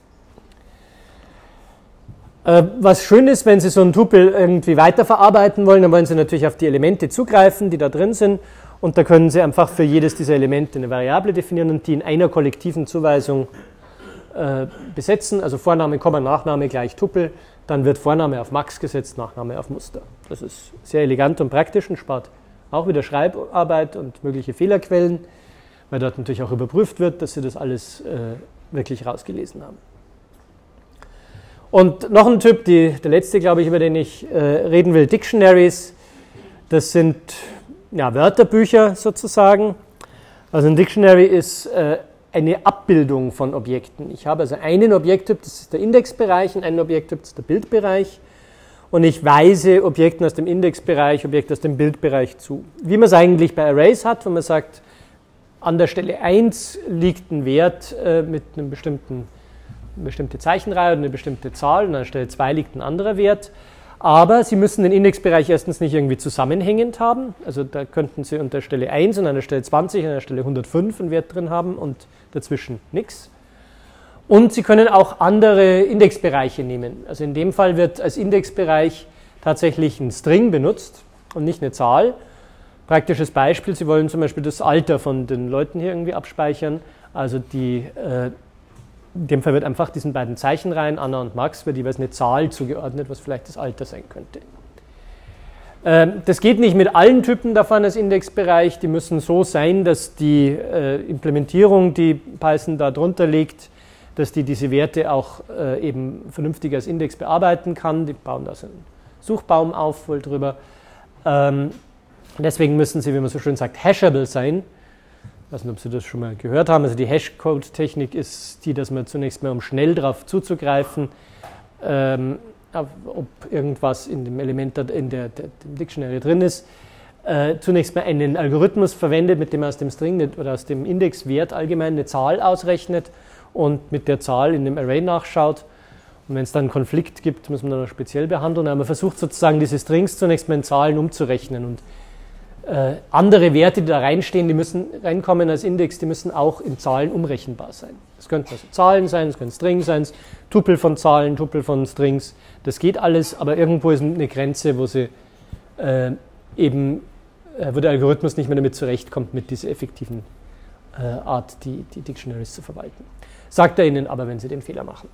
Äh, was schön ist, wenn Sie so ein Tupel irgendwie weiterverarbeiten wollen, dann wollen Sie natürlich auf die Elemente zugreifen, die da drin sind, und da können Sie einfach für jedes dieser Elemente eine Variable definieren und die in einer kollektiven Zuweisung besetzen, also Vorname, Komma, Nachname gleich Tupel, dann wird Vorname auf Max gesetzt, Nachname auf Muster. Das ist sehr elegant und praktisch und spart auch wieder Schreibarbeit und mögliche Fehlerquellen, weil dort natürlich auch überprüft wird, dass Sie das alles äh, wirklich rausgelesen haben. Und noch ein Typ, die, der letzte, glaube ich, über den ich äh, reden will, Dictionaries. Das sind ja, Wörterbücher sozusagen. Also ein Dictionary ist äh, eine Abbildung von Objekten. Ich habe also einen Objekttyp, das ist der Indexbereich, und einen Objekttyp, das ist der Bildbereich. Und ich weise Objekten aus dem Indexbereich, Objekte aus dem Bildbereich zu. Wie man es eigentlich bei Arrays hat, wenn man sagt, an der Stelle eins liegt ein Wert äh, mit einem bestimmten, eine bestimmte Zeichenreihe oder eine bestimmte Zahl, und an der Stelle zwei liegt ein anderer Wert. Aber Sie müssen den Indexbereich erstens nicht irgendwie zusammenhängend haben. Also da könnten Sie unter Stelle eins und an der Stelle zwanzig und an der Stelle hundertfünf einen Wert drin haben und dazwischen nichts. Und Sie können auch andere Indexbereiche nehmen. Also in dem Fall wird als Indexbereich tatsächlich ein String benutzt und nicht eine Zahl. Praktisches Beispiel, Sie wollen zum Beispiel das Alter von den Leuten hier irgendwie abspeichern. Also die, äh, in dem Fall wird einfach diesen beiden Zeichenreihen, Anna und Max, wird jeweils eine Zahl zugeordnet, was vielleicht das Alter sein könnte. Ähm, das geht nicht mit allen Typen davon als Indexbereich. Die müssen so sein, dass die äh, Implementierung, die Python da drunter legt, dass die diese Werte auch äh, eben vernünftig als Index bearbeiten kann. Die bauen da so einen Suchbaum auf, wohl drüber. Ähm, deswegen müssen sie, wie man so schön sagt, hashable sein. Ich weiß nicht, ob Sie das schon mal gehört haben. Also die Hashcode-Technik ist die, dass man zunächst mal, um schnell darauf zuzugreifen, ähm, ob irgendwas in dem Element, in der, der, dem Dictionary drin ist, äh, zunächst mal einen Algorithmus verwendet, mit dem man aus dem String oder aus dem Indexwert allgemein eine Zahl ausrechnet und mit der Zahl in dem Array nachschaut. Und wenn es dann einen Konflikt gibt, muss man dann noch speziell behandeln. Aber man versucht sozusagen diese Strings zunächst mal in Zahlen umzurechnen. Und äh, andere Werte, die da reinstehen, die müssen reinkommen als Index, die müssen auch in Zahlen umrechenbar sein. Es könnten also Zahlen sein, es können Strings sein, Tupel von Zahlen, Tupel von Strings. Das geht alles, aber irgendwo ist eine Grenze, wo sie äh, eben, äh, wo der Algorithmus nicht mehr damit zurechtkommt, mit dieser effektiven äh, Art, die, die Dictionaries zu verwalten. Sagt er Ihnen aber, wenn Sie den Fehler machen.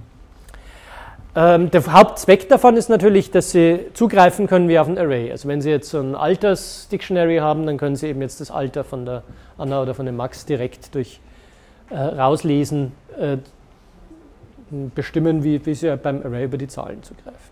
Ähm, der Hauptzweck davon ist natürlich, dass Sie zugreifen können wie auf ein Array. Also wenn Sie jetzt so ein Alters-Dictionary haben, dann können Sie eben jetzt das Alter von der Anna oder von dem Max direkt durch äh, rauslesen, äh, bestimmen, wie, wie Sie beim Array über die Zahlen zugreifen.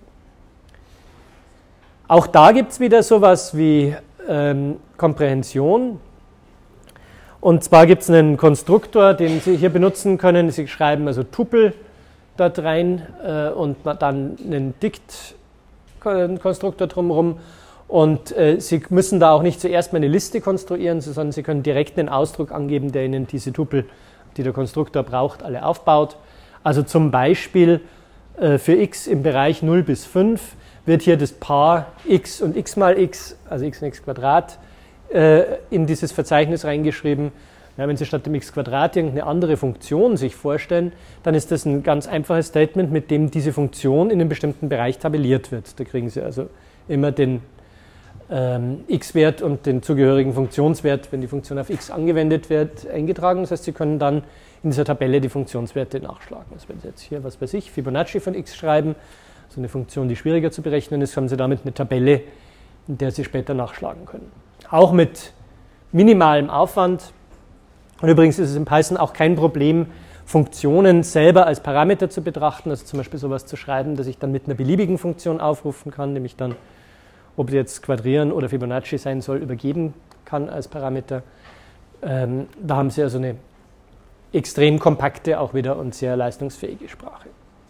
Auch da gibt es wieder sowas wie ähm, Komprehension. Und zwar gibt es einen Konstruktor, den Sie hier benutzen können. Sie schreiben also Tupel dort rein äh, und dann einen Dict-Konstruktor drumherum. Und äh, Sie müssen da auch nicht zuerst mal eine Liste konstruieren, sondern Sie können direkt einen Ausdruck angeben, der Ihnen diese Tupel, die der Konstruktor braucht, alle aufbaut. Also zum Beispiel äh, für x im Bereich null bis fünf wird hier das Paar x und x mal x, also x und x Quadrat, äh, in dieses Verzeichnis reingeschrieben. Ja, wenn Sie statt dem x Quadrat irgendeine andere Funktion sich vorstellen, dann ist das ein ganz einfaches Statement, mit dem diese Funktion in einem bestimmten Bereich tabelliert wird. Da kriegen Sie also immer den ähm, x-Wert und den zugehörigen Funktionswert, wenn die Funktion auf x angewendet wird, eingetragen. Das heißt, Sie können dann in dieser Tabelle die Funktionswerte nachschlagen. Also wenn Sie jetzt hier, was weiß ich, Fibonacci von x schreiben, so eine Funktion, die schwieriger zu berechnen ist, haben Sie damit eine Tabelle, in der Sie später nachschlagen können. Auch mit minimalem Aufwand. Und übrigens ist es in Python auch kein Problem, Funktionen selber als Parameter zu betrachten, also zum Beispiel sowas zu schreiben, dass ich dann mit einer beliebigen Funktion aufrufen kann, nämlich dann, ob sie jetzt Quadrieren oder Fibonacci sein soll, übergeben kann als Parameter. Ähm, da haben Sie also eine extrem kompakte, auch wieder und sehr leistungsfähige Sprache.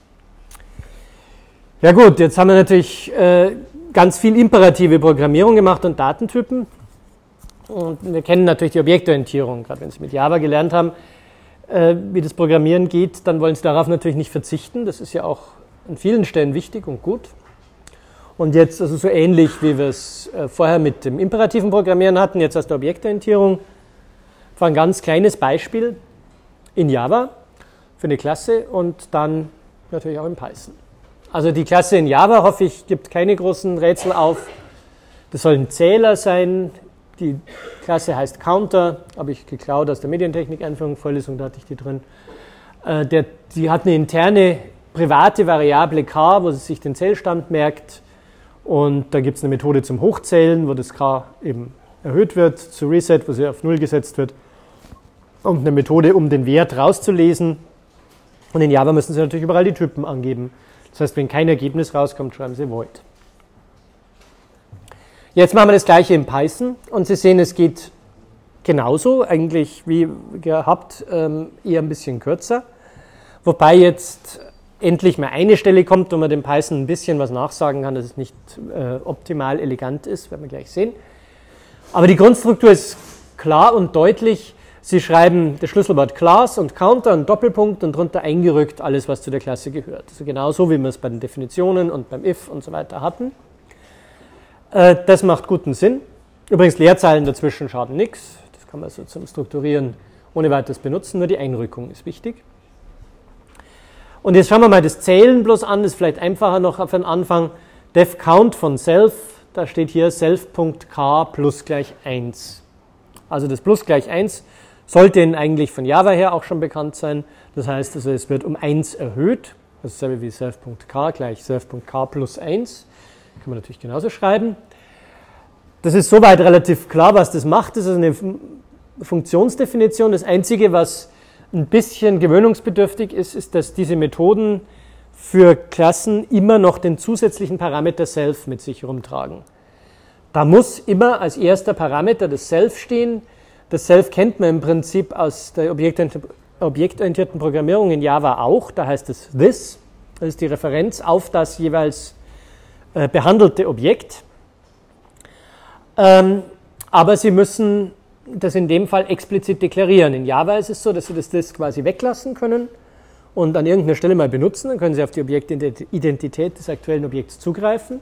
Ja gut, jetzt haben wir natürlich äh, ganz viel imperative Programmierung gemacht und Datentypen. Und wir kennen natürlich die Objektorientierung, gerade wenn Sie mit Java gelernt haben, äh, wie das Programmieren geht, dann wollen Sie darauf natürlich nicht verzichten. Das ist ja auch an vielen Stellen wichtig und gut. Und jetzt, also so ähnlich, wie wir es äh, vorher mit dem imperativen Programmieren hatten, jetzt aus der Objektorientierung, war ein ganz kleines Beispiel in Java für eine Klasse und dann natürlich auch in Python. Also die Klasse in Java, hoffe ich, gibt keine großen Rätsel auf. Das soll ein Zähler sein. Die Klasse heißt Counter, habe ich geklaut aus der Medientechnik-Einführung, Vorlesung, da hatte ich die drin. Äh, der, die hat eine interne private Variable K, wo sie sich den Zählstand merkt. Und da gibt es eine Methode zum Hochzählen, wo das K eben erhöht wird, zu Reset, wo sie auf null gesetzt wird. Und eine Methode, um den Wert rauszulesen. Und in Java müssen Sie natürlich überall die Typen angeben. Das heißt, wenn kein Ergebnis rauskommt, schreiben Sie void. Jetzt machen wir das gleiche in Python. Und Sie sehen, es geht genauso, eigentlich wie gehabt, ähm, eher ein bisschen kürzer. Wobei jetzt endlich mal eine Stelle kommt, wo man dem Python ein bisschen was nachsagen kann, dass es nicht äh, optimal elegant ist, werden wir gleich sehen. Aber die Grundstruktur ist klar und deutlich. Sie schreiben das Schlüsselwort Class und Counter und Doppelpunkt und drunter eingerückt alles, was zu der Klasse gehört. Also genauso, wie wir es bei den Definitionen und beim If und so weiter hatten. Äh, das macht guten Sinn. Übrigens, Leerzeilen dazwischen schaden nichts. Das kann man so zum Strukturieren ohne weiteres benutzen, nur die Einrückung ist wichtig. Und jetzt schauen wir mal das Zählen bloß an, das ist vielleicht einfacher noch auf den Anfang. Def Count von Self, da steht hier Self.k plus gleich eins. Also das plus gleich eins sollte Ihnen eigentlich von Java her auch schon bekannt sein. Das heißt, also es wird um eins erhöht. Das ist dasselbe wie Self.k gleich Self.k plus eins. Kann man natürlich genauso schreiben. Das ist soweit relativ klar, was das macht. Das ist eine Funktionsdefinition. Das Einzige, was ein bisschen gewöhnungsbedürftig ist, ist, dass diese Methoden für Klassen immer noch den zusätzlichen Parameter Self mit sich rumtragen. Da muss immer als erster Parameter das Self stehen. Das Self kennt man im Prinzip aus der objektorientierten Programmierung in Java auch. Da heißt es this. Das ist die Referenz auf das jeweils äh, behandelte Objekt. Ähm, aber Sie müssen das in dem Fall explizit deklarieren. In Java ist es so, dass Sie das this quasi weglassen können und an irgendeiner Stelle mal benutzen. Dann können Sie auf die Objektidentität des aktuellen Objekts zugreifen.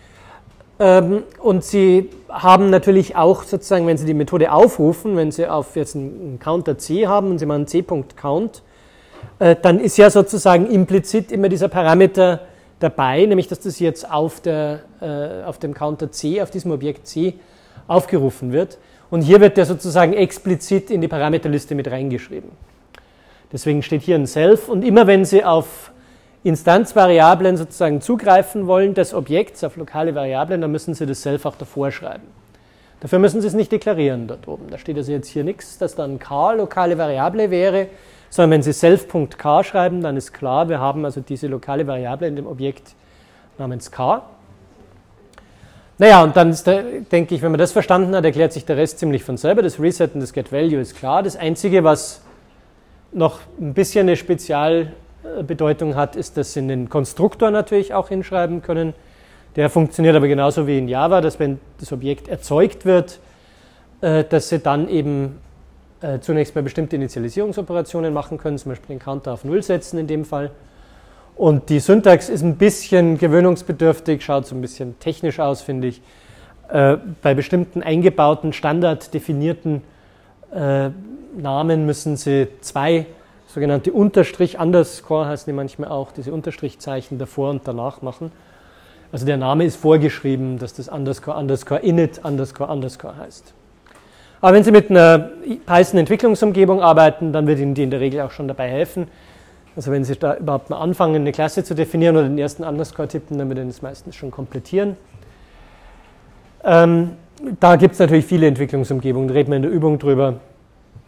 Und Sie haben natürlich auch sozusagen, wenn Sie die Methode aufrufen, wenn Sie auf jetzt einen Counter C haben und Sie machen c.count, dann ist ja sozusagen implizit immer dieser Parameter dabei, nämlich dass das jetzt auf, der, auf dem Counter C, auf diesem Objekt C aufgerufen wird. Und hier wird der sozusagen explizit in die Parameterliste mit reingeschrieben. Deswegen steht hier ein Self und immer wenn Sie auf Instanzvariablen sozusagen zugreifen wollen, des Objekts auf lokale Variablen, dann müssen Sie das Self auch davor schreiben. Dafür müssen Sie es nicht deklarieren dort oben. Da steht also jetzt hier nichts, dass dann k lokale Variable wäre, sondern wenn Sie Self.k schreiben, dann ist klar, wir haben also diese lokale Variable in dem Objekt namens k. Naja, und dann ist der, denke ich, wenn man das verstanden hat, erklärt sich der Rest ziemlich von selber. Das Reset und das GetValue ist klar. Das Einzige, was noch ein bisschen eine Spezial Bedeutung hat, ist, dass Sie einen Konstruktor natürlich auch hinschreiben können. Der funktioniert aber genauso wie in Java, dass wenn das Objekt erzeugt wird, dass Sie dann eben zunächst mal bestimmte Initialisierungsoperationen machen können, zum Beispiel den Counter auf null setzen in dem Fall. Und die Syntax ist ein bisschen gewöhnungsbedürftig, schaut so ein bisschen technisch aus, finde ich. Bei bestimmten eingebauten, standarddefinierten Namen müssen Sie zwei sogenannte Unterstrich, Underscore heißen die manchmal auch, diese Unterstrichzeichen davor und danach machen. Also der Name ist vorgeschrieben, dass das Underscore, Underscore, Init, Underscore, Underscore heißt. Aber wenn Sie mit einer Python-Entwicklungsumgebung arbeiten, dann wird Ihnen die in der Regel auch schon dabei helfen. Also wenn Sie da überhaupt mal anfangen, eine Klasse zu definieren oder den ersten Underscore tippen, dann wird Ihnen das meistens schon komplettieren. Ähm, da gibt es natürlich viele Entwicklungsumgebungen, da reden wir in der Übung drüber.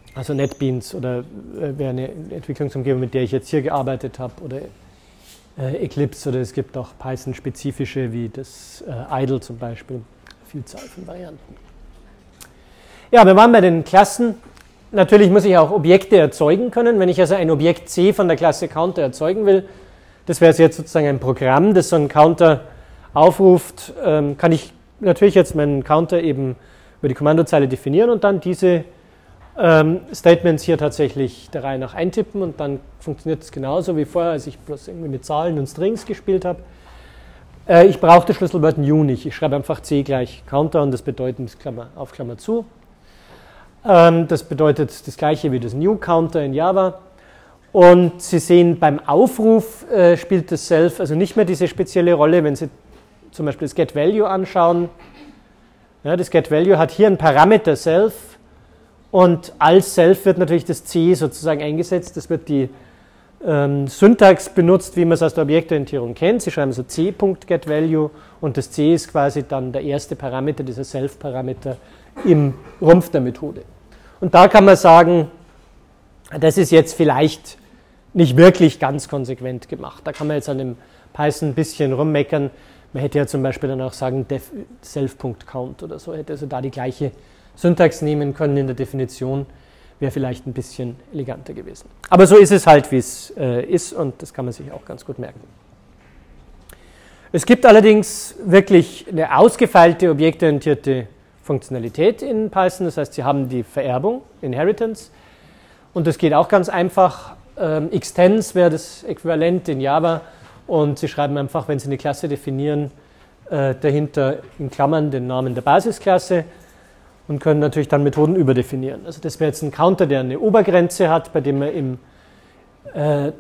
Also NetBeans oder äh, wäre eine Entwicklungsumgebung, mit der ich jetzt hier gearbeitet habe, oder äh, Eclipse, oder es gibt auch Python-spezifische wie das äh, Idle zum Beispiel, Vielzahl von Varianten. Ja, wir waren bei den Klassen. Natürlich muss ich auch Objekte erzeugen können. Wenn ich also ein Objekt C von der Klasse Counter erzeugen will, das wäre jetzt sozusagen ein Programm, das so einen Counter aufruft, ähm, kann ich natürlich jetzt meinen Counter eben über die Kommandozeile definieren und dann diese ähm, Statements hier tatsächlich der Reihe nach eintippen und dann funktioniert es genauso wie vorher, als ich bloß irgendwie mit Zahlen und Strings gespielt habe. Äh, ich brauche das Schlüsselwort new nicht. Ich schreibe einfach C gleich Counter und das bedeutet Klammer auf Klammer zu. Ähm, das bedeutet das gleiche wie das new Counter in Java. Und Sie sehen, beim Aufruf äh, spielt das Self also nicht mehr diese spezielle Rolle, wenn Sie zum Beispiel das getValue anschauen. Ja, das getValue hat hier einen Parameter Self und als Self wird natürlich das C sozusagen eingesetzt. Das wird die ähm, Syntax benutzt, wie man es aus der Objektorientierung kennt. Sie schreiben so c.getValue und das C ist quasi dann der erste Parameter, dieser Self-Parameter im Rumpf der Methode. Und da kann man sagen, das ist jetzt vielleicht nicht wirklich ganz konsequent gemacht. Da kann man jetzt an dem Python ein bisschen rummeckern. Man hätte ja zum Beispiel dann auch sagen def self.count oder so, hätte also da die gleiche Syntax nehmen können in der Definition, wäre vielleicht ein bisschen eleganter gewesen. Aber so ist es halt, wie es äh, ist und das kann man sich auch ganz gut merken. Es gibt allerdings wirklich eine ausgefeilte objektorientierte Funktionalität in Python, das heißt, Sie haben die Vererbung, Inheritance, und das geht auch ganz einfach. Ähm, Extends wäre das Äquivalent in Java und Sie schreiben einfach, wenn Sie eine Klasse definieren, äh, dahinter in Klammern den Namen der Basisklasse und können natürlich dann Methoden überdefinieren. Also das wäre jetzt ein Counter, der eine Obergrenze hat, bei dem man im, äh,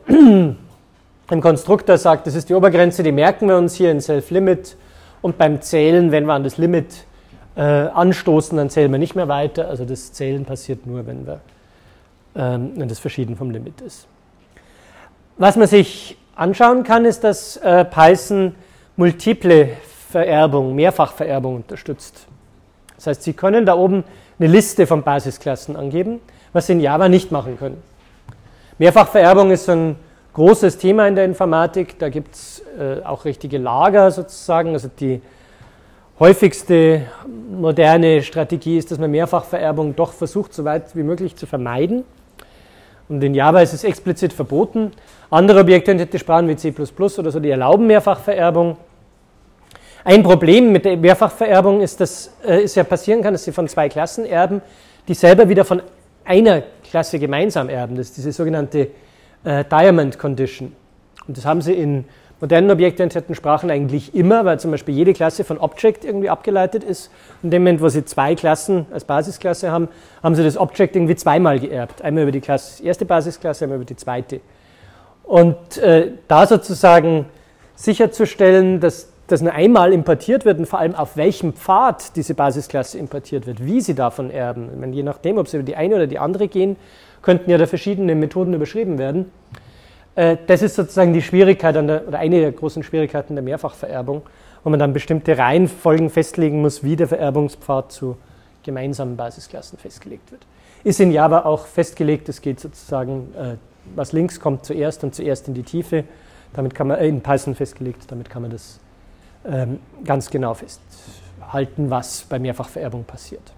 im Konstruktor sagt, das ist die Obergrenze, die merken wir uns hier in Self-Limit und beim Zählen, wenn wir an das Limit äh, anstoßen, dann zählen wir nicht mehr weiter. Also das Zählen passiert nur, wenn wir wenn das verschieden vom Limit ist. Was man sich anschauen kann, ist, dass äh, Python multiple Vererbung, Mehrfachvererbung unterstützt. Das heißt, Sie können da oben eine Liste von Basisklassen angeben, was Sie in Java nicht machen können. Mehrfachvererbung ist so ein großes Thema in der Informatik. Da gibt es äh, auch richtige Lager sozusagen. Also die häufigste moderne Strategie ist, dass man Mehrfachvererbung doch versucht, so weit wie möglich zu vermeiden. Und in Java ist es explizit verboten. Andere objektorientierte Sprachen wie C plus plus oder so, die erlauben Mehrfachvererbung. Ein Problem mit der Mehrfachvererbung ist, dass äh, es ja passieren kann, dass Sie von zwei Klassen erben, die selber wieder von einer Klasse gemeinsam erben. Das ist diese sogenannte äh, Diamond Condition. Und das haben Sie in modernen objektorientierten Sprachen eigentlich immer, weil zum Beispiel jede Klasse von Object irgendwie abgeleitet ist. In dem Moment, wo Sie zwei Klassen als Basisklasse haben, haben Sie das Object irgendwie zweimal geerbt. Einmal über die Klasse, erste Basisklasse, einmal über die zweite. Und äh, da sozusagen sicherzustellen, dass das nur einmal importiert wird und vor allem auf welchem Pfad diese Basisklasse importiert wird, wie Sie davon erben. Ich meine, je nachdem, ob Sie über die eine oder die andere gehen, könnten ja da verschiedene Methoden überschrieben werden. Das ist sozusagen die Schwierigkeit an der, oder eine der großen Schwierigkeiten der Mehrfachvererbung, wo man dann bestimmte Reihenfolgen festlegen muss, wie der Vererbungspfad zu gemeinsamen Basisklassen festgelegt wird. Ist in Java auch festgelegt, es geht sozusagen, äh, was links kommt zuerst und zuerst in die Tiefe, damit kann man, äh, in Python festgelegt, damit kann man das ähm, ganz genau festhalten, was bei Mehrfachvererbung passiert.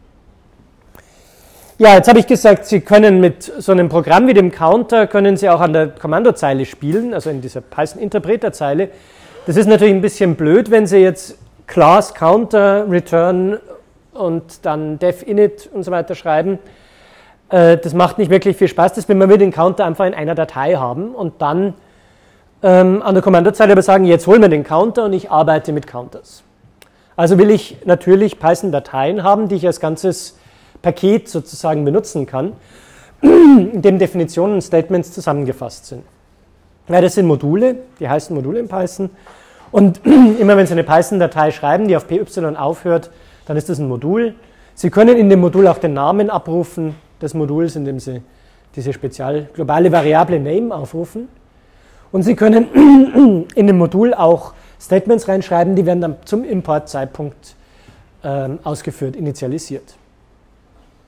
Ja, jetzt habe ich gesagt, Sie können mit so einem Programm wie dem Counter, können Sie auch an der Kommandozeile spielen, also in dieser Python-Interpreterzeile. Das ist natürlich ein bisschen blöd, wenn Sie jetzt Class, Counter, Return und dann def init und so weiter schreiben. Das macht nicht wirklich viel Spaß, das will man will den Counter einfach in einer Datei haben und dann ähm, an der Kommandozeile aber sagen, jetzt holen wir den Counter und ich arbeite mit Counters. Also will ich natürlich Python-Dateien haben, die ich als ganzes Paket sozusagen benutzen kann, in dem Definitionen und Statements zusammengefasst sind. Ja, das sind Module, die heißen Module in Python. Und immer wenn Sie eine Python-Datei schreiben, die auf P Y aufhört, dann ist das ein Modul. Sie können in dem Modul auch den Namen abrufen des Moduls, indem Sie diese spezial globale Variable Name aufrufen. Und Sie können in dem Modul auch Statements reinschreiben, die werden dann zum Importzeitpunkt ähm, ausgeführt, initialisiert.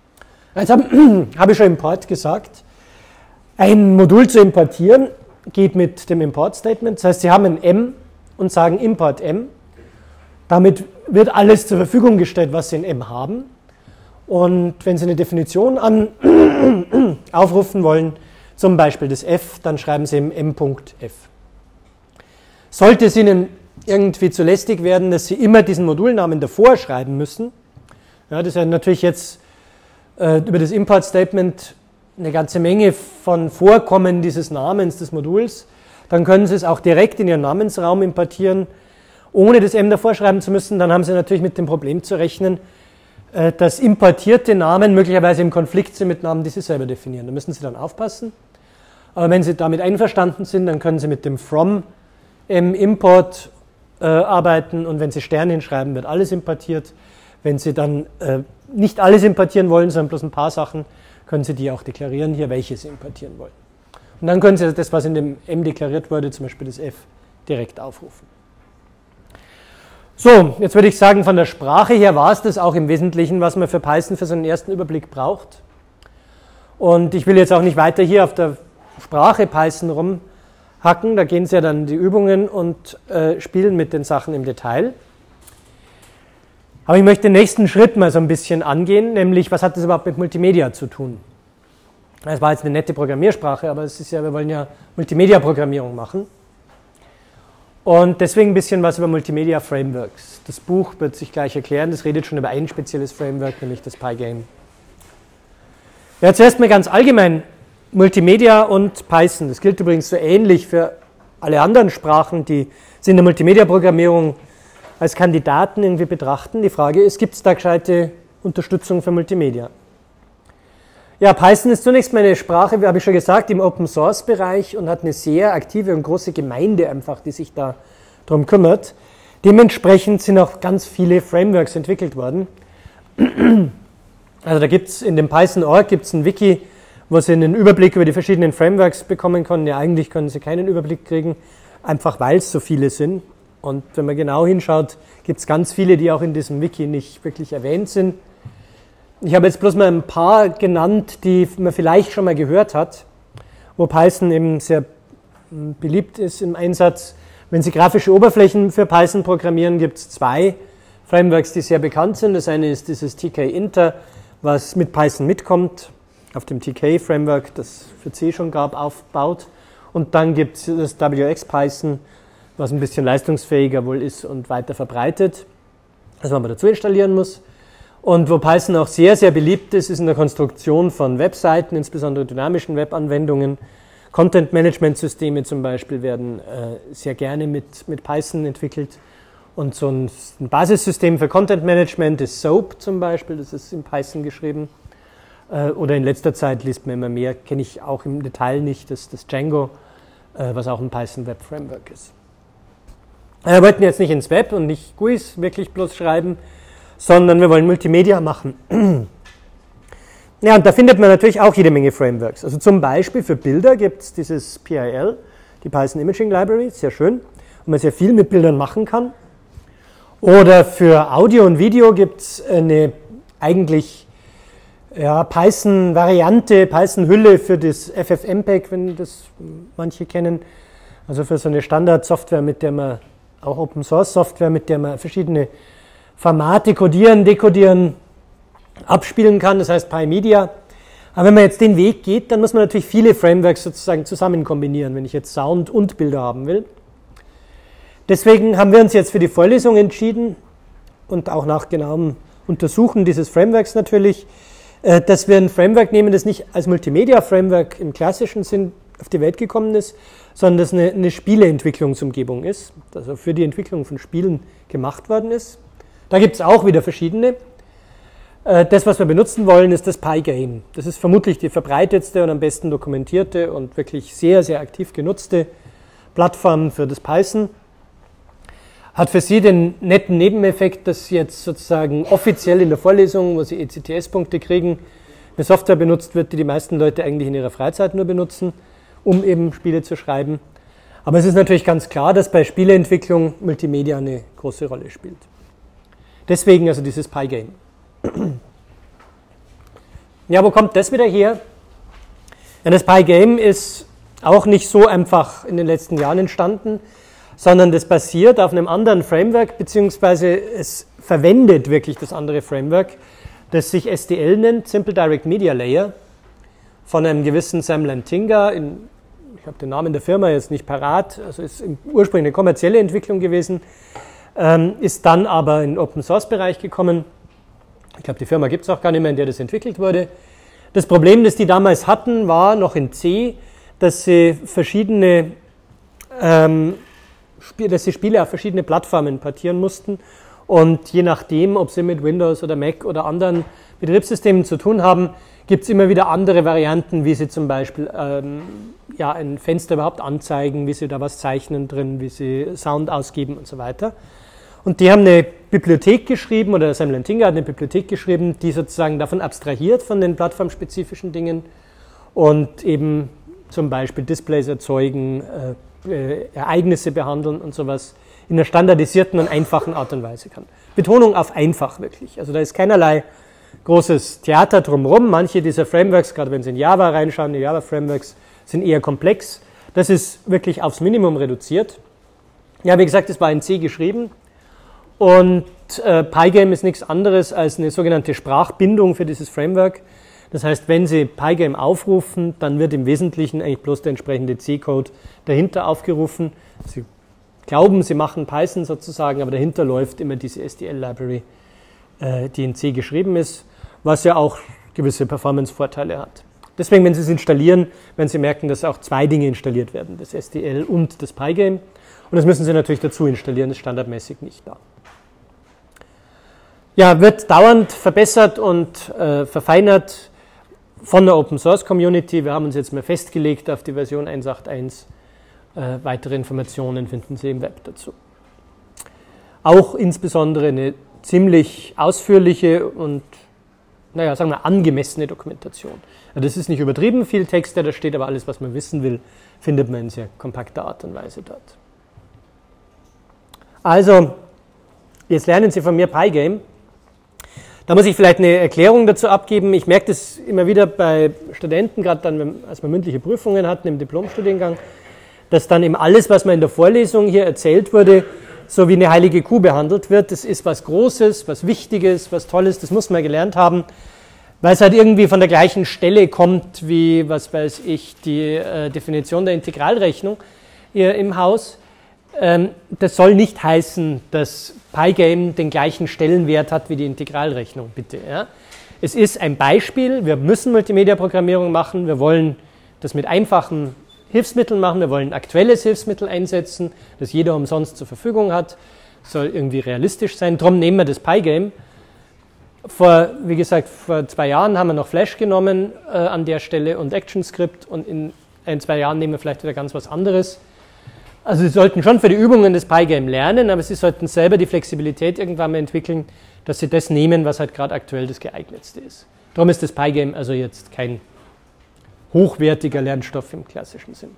Jetzt habe hab ich schon Import gesagt. Ein Modul zu importieren geht mit dem Import-Statement. Das heißt, Sie haben ein M und sagen Import M. Damit wird alles zur Verfügung gestellt, was Sie in M haben. Und wenn Sie eine Definition an, aufrufen wollen, zum Beispiel das F, dann schreiben Sie im M.F. Sollte es Ihnen irgendwie zu lästig werden, dass Sie immer diesen Modulnamen davor schreiben müssen, ja, das ist ja natürlich jetzt äh, über das Import-Statement eine ganze Menge von Vorkommen dieses Namens des Moduls, dann können Sie es auch direkt in Ihren Namensraum importieren, ohne das M davor schreiben zu müssen. Dann haben Sie natürlich mit dem Problem zu rechnen, äh, dass importierte Namen möglicherweise im Konflikt sind mit Namen, die Sie selber definieren. Da müssen Sie dann aufpassen. Aber wenn Sie damit einverstanden sind, dann können Sie mit dem from M Import äh, arbeiten, und wenn Sie Sterne hinschreiben, wird alles importiert. Wenn Sie dann äh, nicht alles importieren wollen, sondern bloß ein paar Sachen, können Sie die auch deklarieren hier, welche Sie importieren wollen. Und dann können Sie das, was in dem M deklariert wurde, zum Beispiel das F, direkt aufrufen. So, jetzt würde ich sagen, von der Sprache her war es das auch im Wesentlichen, was man für Python für so einen ersten Überblick braucht. Und ich will jetzt auch nicht weiter hier auf der Sprache Python rumhacken, da gehen Sie ja dann die Übungen und äh, spielen mit den Sachen im Detail. Aber ich möchte den nächsten Schritt mal so ein bisschen angehen, nämlich, was hat das überhaupt mit Multimedia zu tun? Das war jetzt eine nette Programmiersprache, aber es ist ja, wir wollen ja Multimedia-Programmierung machen. Und deswegen ein bisschen was über Multimedia-Frameworks. Das Buch wird sich gleich erklären, das redet schon über ein spezielles Framework, nämlich das Pygame. Ja, zuerst mal ganz allgemein Multimedia und Python. Das gilt übrigens so ähnlich für alle anderen Sprachen, die Sie in der Multimedia-Programmierung als Kandidaten irgendwie betrachten. Die Frage ist, gibt es da gescheite Unterstützung für Multimedia? Ja, Python ist zunächst mal eine Sprache, wie habe ich schon gesagt, im Open-Source-Bereich und hat eine sehr aktive und große Gemeinde einfach, die sich da darum kümmert. Dementsprechend sind auch ganz viele Frameworks entwickelt worden. Also da gibt es in dem Python Punkt org gibt's ein Wiki, wo Sie einen Überblick über die verschiedenen Frameworks bekommen können. Ja, eigentlich können Sie keinen Überblick kriegen, einfach weil es so viele sind. Und wenn man genau hinschaut, gibt es ganz viele, die auch in diesem Wiki nicht wirklich erwähnt sind. Ich habe jetzt bloß mal ein paar genannt, die man vielleicht schon mal gehört hat, wo Python eben sehr beliebt ist im Einsatz. Wenn Sie grafische Oberflächen für Python programmieren, gibt es zwei Frameworks, die sehr bekannt sind. Das eine ist dieses T K-Inter, was mit Python mitkommt, auf dem T K-Framework, das für C schon gab, aufbaut. Und dann gibt es das W X Python, was ein bisschen leistungsfähiger wohl ist und weiter verbreitet, das man aber dazu installieren muss. Und wo Python auch sehr, sehr beliebt ist, ist in der Konstruktion von Webseiten, insbesondere dynamischen Webanwendungen. Content-Management-Systeme zum Beispiel werden äh, sehr gerne mit, mit Python entwickelt. Und so ein, ein Basissystem für Content-Management ist SOAP zum Beispiel, das ist in Python geschrieben. Äh, oder in letzter Zeit liest man immer mehr, kenne ich auch im Detail nicht, das, das Django, äh, was auch ein Python-Web-Framework ist. Wir wollten jetzt nicht ins Web und nicht G U Is wirklich bloß schreiben, sondern wir wollen Multimedia machen. Ja, und da findet man natürlich auch jede Menge Frameworks. Also zum Beispiel für Bilder gibt es dieses P I L, die Python Imaging Library, sehr schön, wo man sehr viel mit Bildern machen kann. Oder für Audio und Video gibt es eine eigentlich ja, Python-Variante, Python-Hülle für das F F M P E G, wenn das manche kennen. Also für so eine Standardsoftware, mit der man, auch Open-Source-Software, mit der man verschiedene Formate codieren, dekodieren, abspielen kann, das heißt PyMedia. Aber wenn man jetzt den Weg geht, dann muss man natürlich viele Frameworks sozusagen zusammen kombinieren, wenn ich jetzt Sound und Bilder haben will. Deswegen haben wir uns jetzt für die Vorlesung entschieden und auch nach genauem Untersuchen dieses Frameworks natürlich, dass wir ein Framework nehmen, das nicht als Multimedia-Framework im klassischen Sinn auf die Welt gekommen ist, sondern das eine, eine Spieleentwicklungsumgebung ist, also für die Entwicklung von Spielen gemacht worden ist. Da gibt es auch wieder verschiedene. Das, was wir benutzen wollen, ist das Pygame. Das ist vermutlich die verbreitetste und am besten dokumentierte und wirklich sehr, sehr aktiv genutzte Plattform für das Python. Hat für Sie den netten Nebeneffekt, dass Sie jetzt sozusagen offiziell in der Vorlesung, wo Sie E C T S-Punkte kriegen, eine Software benutzt wird, die die meisten Leute eigentlich in ihrer Freizeit nur benutzen, um eben Spiele zu schreiben. Aber es ist natürlich ganz klar, dass bei Spieleentwicklung Multimedia eine große Rolle spielt. Deswegen also dieses Pygame. Ja, wo kommt das wieder her? Ja, das Pygame ist auch nicht so einfach in den letzten Jahren entstanden, sondern das basiert auf einem anderen Framework, beziehungsweise es verwendet wirklich das andere Framework, das sich S D L nennt, Simple Direct Media Layer, von einem gewissen Sam Lantinga. In, ich habe den Namen der Firma jetzt nicht parat, also ist ursprünglich eine kommerzielle Entwicklung gewesen, ähm, ist dann aber in den Open-Source-Bereich gekommen. Ich glaube, die Firma gibt es auch gar nicht mehr, in der das entwickelt wurde. Das Problem, das die damals hatten, war noch in C, dass sie verschiedene, ähm, dass sie Spiele auf verschiedene Plattformen portieren mussten und je nachdem, ob sie mit Windows oder Mac oder anderen Betriebssystemen zu tun haben, gibt es immer wieder andere Varianten, wie sie zum Beispiel ähm, ja, ein Fenster überhaupt anzeigen, wie sie da was zeichnen drin, wie sie Sound ausgeben und so weiter. Und die haben eine Bibliothek geschrieben, oder Sam Lantinga hat eine Bibliothek geschrieben, die sozusagen davon abstrahiert, von den plattformspezifischen Dingen und eben zum Beispiel Displays erzeugen, äh, äh, Ereignisse behandeln und sowas in einer standardisierten und einfachen Art und Weise kann. Betonung auf einfach wirklich. Also da ist keinerlei großes Theater drumherum. Manche dieser Frameworks, gerade wenn Sie in Java reinschauen, die Java-Frameworks sind eher komplex. Das ist wirklich aufs Minimum reduziert. Ja, wie gesagt, es war in C geschrieben. Und äh, Pygame ist nichts anderes als eine sogenannte Sprachbindung für dieses Framework. Das heißt, wenn Sie Pygame aufrufen, dann wird im Wesentlichen eigentlich bloß der entsprechende C-Code dahinter aufgerufen. Sie glauben, Sie machen Python sozusagen, aber dahinter läuft immer diese S D L-Library, äh, die in C geschrieben ist, was ja auch gewisse Performance-Vorteile hat. Deswegen, wenn Sie es installieren, werden Sie merken, dass auch zwei Dinge installiert werden, das S D L und das Pygame. Und das müssen Sie natürlich dazu installieren, das ist standardmäßig nicht da. Ja, wird dauernd verbessert und äh, verfeinert von der Open Source Community. Wir haben uns jetzt mal festgelegt auf die Version eins Punkt acht Punkt eins. Äh, weitere Informationen finden Sie im Web dazu. Auch insbesondere eine ziemlich ausführliche und, naja, sagen wir, angemessene Dokumentation. Also das ist nicht übertrieben viel Text, der da steht, aber alles, was man wissen will, findet man in sehr kompakter Art und Weise dort. Also, jetzt lernen Sie von mir Pygame. Da muss ich vielleicht eine Erklärung dazu abgeben. Ich merke das immer wieder bei Studenten, gerade dann, als man mündliche Prüfungen hatten im Diplomstudiengang, dass dann eben alles, was man in der Vorlesung hier erzählt wurde, so wie eine heilige Kuh behandelt wird. Das ist was Großes, was Wichtiges, was Tolles, das muss man gelernt haben, weil es halt irgendwie von der gleichen Stelle kommt wie, was weiß ich, die äh, Definition der Integralrechnung hier im Haus. Ähm, das soll nicht heißen, dass Pygame den gleichen Stellenwert hat wie die Integralrechnung, bitte. Ja? Es ist ein Beispiel, wir müssen Multimedia-Programmierung machen, wir wollen das mit einfachen Hilfsmitteln machen, wir wollen ein aktuelles Hilfsmittel einsetzen, das jeder umsonst zur Verfügung hat, soll irgendwie realistisch sein, darum nehmen wir das Pygame. Vor, wie gesagt, vor zwei Jahren haben wir noch Flash genommen äh, an der Stelle und ActionScript und in ein, zwei Jahren nehmen wir vielleicht wieder ganz was anderes. Also Sie sollten schon für die Übungen das Pygame lernen, aber Sie sollten selber die Flexibilität irgendwann mal entwickeln, dass Sie das nehmen, was halt gerade aktuell das geeignetste ist. Darum ist das Pygame also jetzt kein hochwertiger Lernstoff im klassischen Sinn.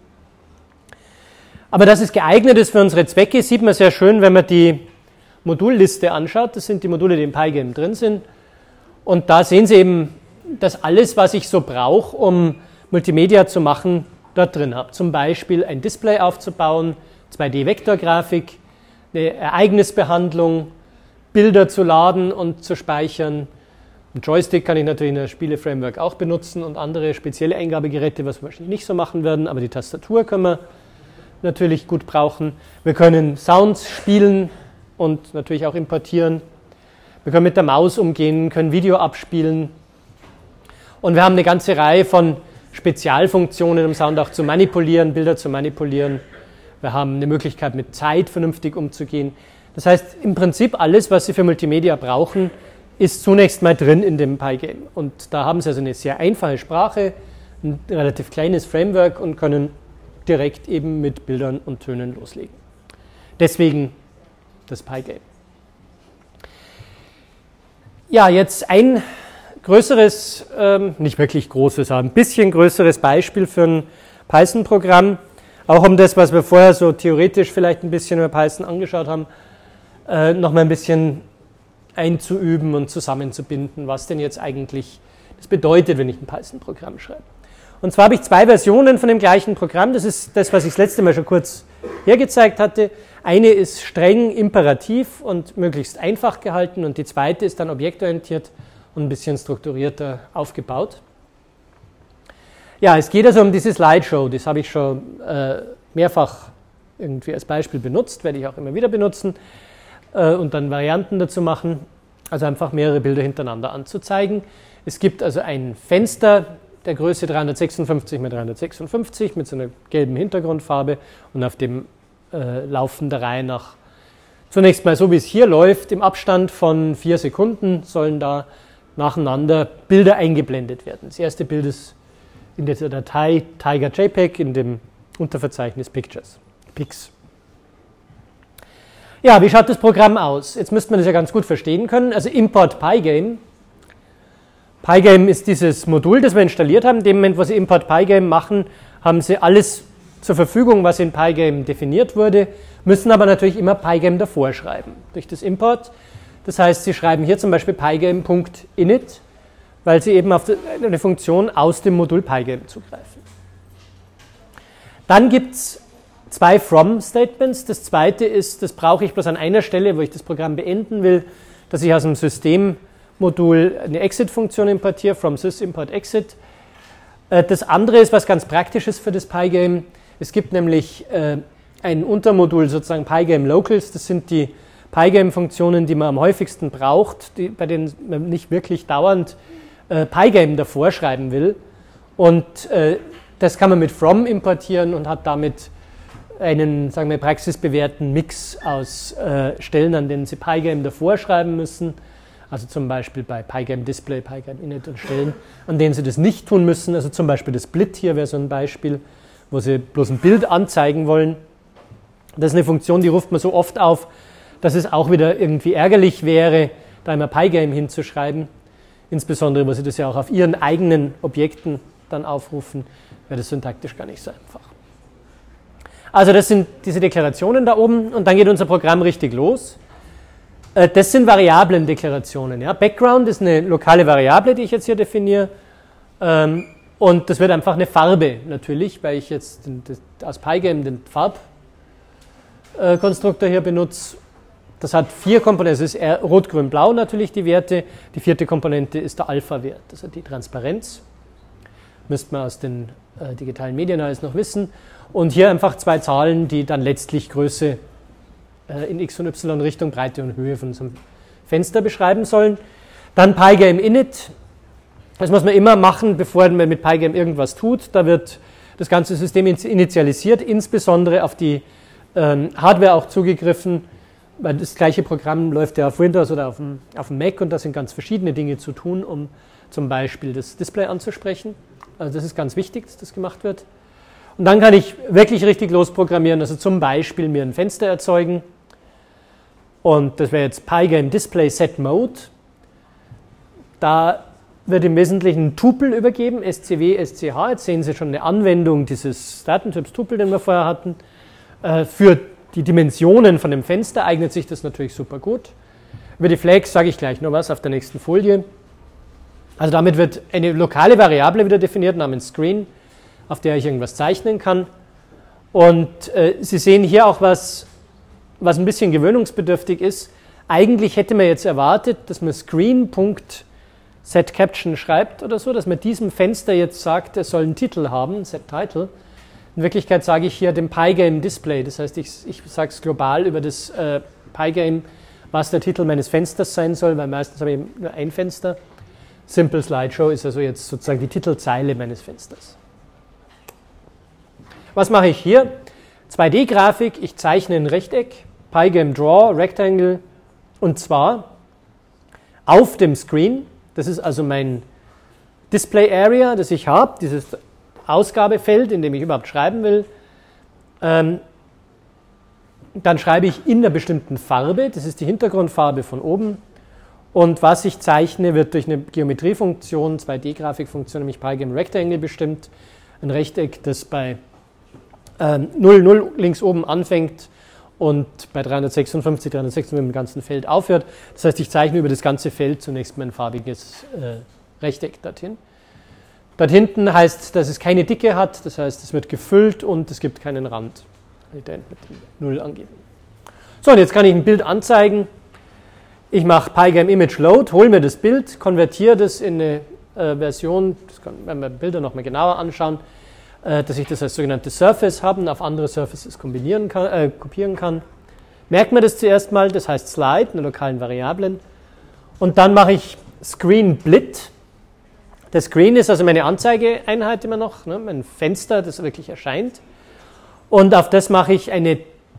Aber dass es geeignet ist für unsere Zwecke, sieht man sehr schön, wenn man die Modulliste anschaut. Das sind die Module, die im Pygame drin sind. Und da sehen Sie eben, dass alles, was ich so brauche, um Multimedia zu machen, dort drin habe. Zum Beispiel ein Display aufzubauen, zwei D-Vektorgrafik, eine Ereignisbehandlung, Bilder zu laden und zu speichern. Ein Joystick kann ich natürlich in der Spiele-Framework auch benutzen und andere spezielle Eingabegeräte, was wir wahrscheinlich nicht so machen werden, aber die Tastatur können wir natürlich gut brauchen. Wir können Sounds spielen und natürlich auch importieren. Wir können mit der Maus umgehen, können Video abspielen. Und wir haben eine ganze Reihe von Spezialfunktionen, um Sound auch zu manipulieren, Bilder zu manipulieren. Wir haben eine Möglichkeit, mit Zeit vernünftig umzugehen. Das heißt, im Prinzip alles, was Sie für Multimedia brauchen, ist zunächst mal drin in dem Pygame. Und da haben Sie also eine sehr einfache Sprache, ein relativ kleines Framework und können direkt eben mit Bildern und Tönen loslegen. Deswegen das Pygame. Ja, jetzt ein größeres, ähm, nicht wirklich großes, aber ein bisschen größeres Beispiel für ein Python-Programm, auch um das, was wir vorher so theoretisch vielleicht ein bisschen über Python angeschaut haben, äh, nochmal ein bisschen einzuüben und zusammenzubinden, was denn jetzt eigentlich das bedeutet, wenn ich ein Python-Programm schreibe. Und zwar habe ich zwei Versionen von dem gleichen Programm. Das ist das, was ich das letzte Mal schon kurz hergezeigt hatte. Eine ist streng imperativ und möglichst einfach gehalten und die zweite ist dann objektorientiert und ein bisschen strukturierter aufgebaut. Ja, es geht also um diese Slideshow. Das habe ich schon äh, mehrfach irgendwie als Beispiel benutzt, werde ich auch immer wieder benutzen äh, und dann Varianten dazu machen. Also einfach mehrere Bilder hintereinander anzuzeigen. Es gibt also ein Fenster der Größe dreihundertsechsundfünfzig mal dreihundertsechsundfünfzig mit so einer gelben Hintergrundfarbe und auf dem äh, laufen der Reihe nach zunächst mal so, wie es hier läuft, im Abstand von vier Sekunden sollen da nacheinander Bilder eingeblendet werden. Das erste Bild ist in der Datei Tiger JPEG in dem Unterverzeichnis Pictures. Pics. Ja, wie schaut das Programm aus? Jetzt müsste man das ja ganz gut verstehen können. Also Import Pygame. Pygame ist dieses Modul, das wir installiert haben. In dem Moment, wo Sie Import Pygame machen, haben Sie alles zur Verfügung, was in Pygame definiert wurde, müssen aber natürlich immer Pygame davor schreiben, durch das Import. Das heißt, Sie schreiben hier zum Beispiel pygame.init, weil Sie eben auf eine Funktion aus dem Modul Pygame zugreifen. Dann gibt es zwei From-Statements. Das zweite ist, das brauche ich bloß an einer Stelle, wo ich das Programm beenden will, dass ich aus dem Systemmodul eine Exit-Funktion importiere, from sysimport exit. Das andere ist was ganz Praktisches für das Pygame. Es gibt nämlich ein Untermodul, sozusagen Pygame Locals. Das sind die Pygame-Funktionen, die man am häufigsten braucht, die, bei denen man nicht wirklich dauernd äh, Pygame davor schreiben will. Und äh, das kann man mit From importieren und hat damit einen, sagen wir, praxisbewährten Mix aus äh, Stellen, an denen Sie Pygame davor schreiben müssen. Also zum Beispiel bei Pygame Display, Pygame Init und Stellen, an denen Sie das nicht tun müssen. Also zum Beispiel das Split hier wäre so ein Beispiel, wo Sie bloß ein Bild anzeigen wollen. Das ist eine Funktion, die ruft man so oft auf, dass es auch wieder irgendwie ärgerlich wäre, da immer Pygame hinzuschreiben. Insbesondere, wo Sie das ja auch auf Ihren eigenen Objekten dann aufrufen, wäre das syntaktisch gar nicht so einfach. Also das sind diese Deklarationen da oben und dann geht unser Programm richtig los. Das sind Variablendeklarationen. Ja. Background ist eine lokale Variable, die ich jetzt hier definiere. Und das wird einfach eine Farbe natürlich, weil ich jetzt aus Pygame den Farbkonstruktor hier benutze. Das hat vier Komponenten. Es ist rot, grün, blau natürlich die Werte. Die vierte Komponente ist der Alpha-Wert, also die Transparenz. Müsste man aus den äh, digitalen Medien alles noch wissen. Und hier einfach zwei Zahlen, die dann letztlich Größe äh, in x und y Richtung, Breite und Höhe von unserem Fenster beschreiben sollen. Dann Pygame Init. Das muss man immer machen, bevor man mit Pygame irgendwas tut. Da wird das ganze System initialisiert, insbesondere auf die ähm, Hardware auch zugegriffen, weil das gleiche Programm läuft ja auf Windows oder auf dem, auf dem Mac und da sind ganz verschiedene Dinge zu tun, um zum Beispiel das Display anzusprechen. Also das ist ganz wichtig, dass das gemacht wird. Und dann kann ich wirklich richtig losprogrammieren, also zum Beispiel mir ein Fenster erzeugen. Und das wäre jetzt Pygame Display Set Mode. Da wird im Wesentlichen ein Tupel übergeben, S C W, S C H. Jetzt sehen Sie schon eine Anwendung dieses Datentyps Tupel, den wir vorher hatten. Für die Dimensionen von dem Fenster eignet sich das natürlich super gut. Über die Flags sage ich gleich noch was auf der nächsten Folie. Also damit wird eine lokale Variable wieder definiert namens Screen, auf der ich irgendwas zeichnen kann. Und äh, Sie sehen hier auch was, was ein bisschen gewöhnungsbedürftig ist. Eigentlich hätte man jetzt erwartet, dass man Screen.setCaption schreibt oder so, dass man diesem Fenster jetzt sagt, es soll einen Titel haben, setTitle. In Wirklichkeit sage ich hier dem Pygame Display, das heißt, ich, ich sage es global über das äh, Pygame, was der Titel meines Fensters sein soll, weil meistens habe ich nur ein Fenster. Simple Slideshow ist also jetzt sozusagen die Titelzeile meines Fensters. Was mache ich hier? zwei D-Grafik, ich zeichne ein Rechteck, Pygame Draw, Rectangle, und zwar auf dem Screen. Das ist also mein Display Area, das ich habe, dieses Ausgabefeld, in dem ich überhaupt schreiben will. Ähm, dann schreibe ich in einer bestimmten Farbe, das ist die Hintergrundfarbe von oben. Und was ich zeichne, wird durch eine Geometriefunktion, zwei D-Grafikfunktion, nämlich Pygame Rectangle bestimmt. Ein Rechteck, das bei ähm, null, null links oben anfängt und bei dreihundertsechsundfünfzig, dreihundertsechsundfünfzig im ganzen Feld aufhört. Das heißt, ich zeichne über das ganze Feld zunächst mein farbiges äh, Rechteck dorthin. Dort hinten heißt, dass es keine Dicke hat, das heißt, es wird gefüllt und es gibt keinen Rand. Mit null angeben. So, und jetzt kann ich ein Bild anzeigen. Ich mache Pygame Image Load, hole mir das Bild, konvertiere das in eine äh, Version, das kann, wenn wir Bilder nochmal genauer anschauen, äh, dass ich das als sogenannte Surface haben, auf andere Surfaces kombinieren kann, äh, kopieren kann. Merkt mir das zuerst mal, das heißt Slide, eine lokalen Variablen. Und dann mache ich Screen Blit. Der Screen ist also meine Anzeigeeinheit immer noch, ne, mein Fenster, das wirklich erscheint. Und auf das mache ich eine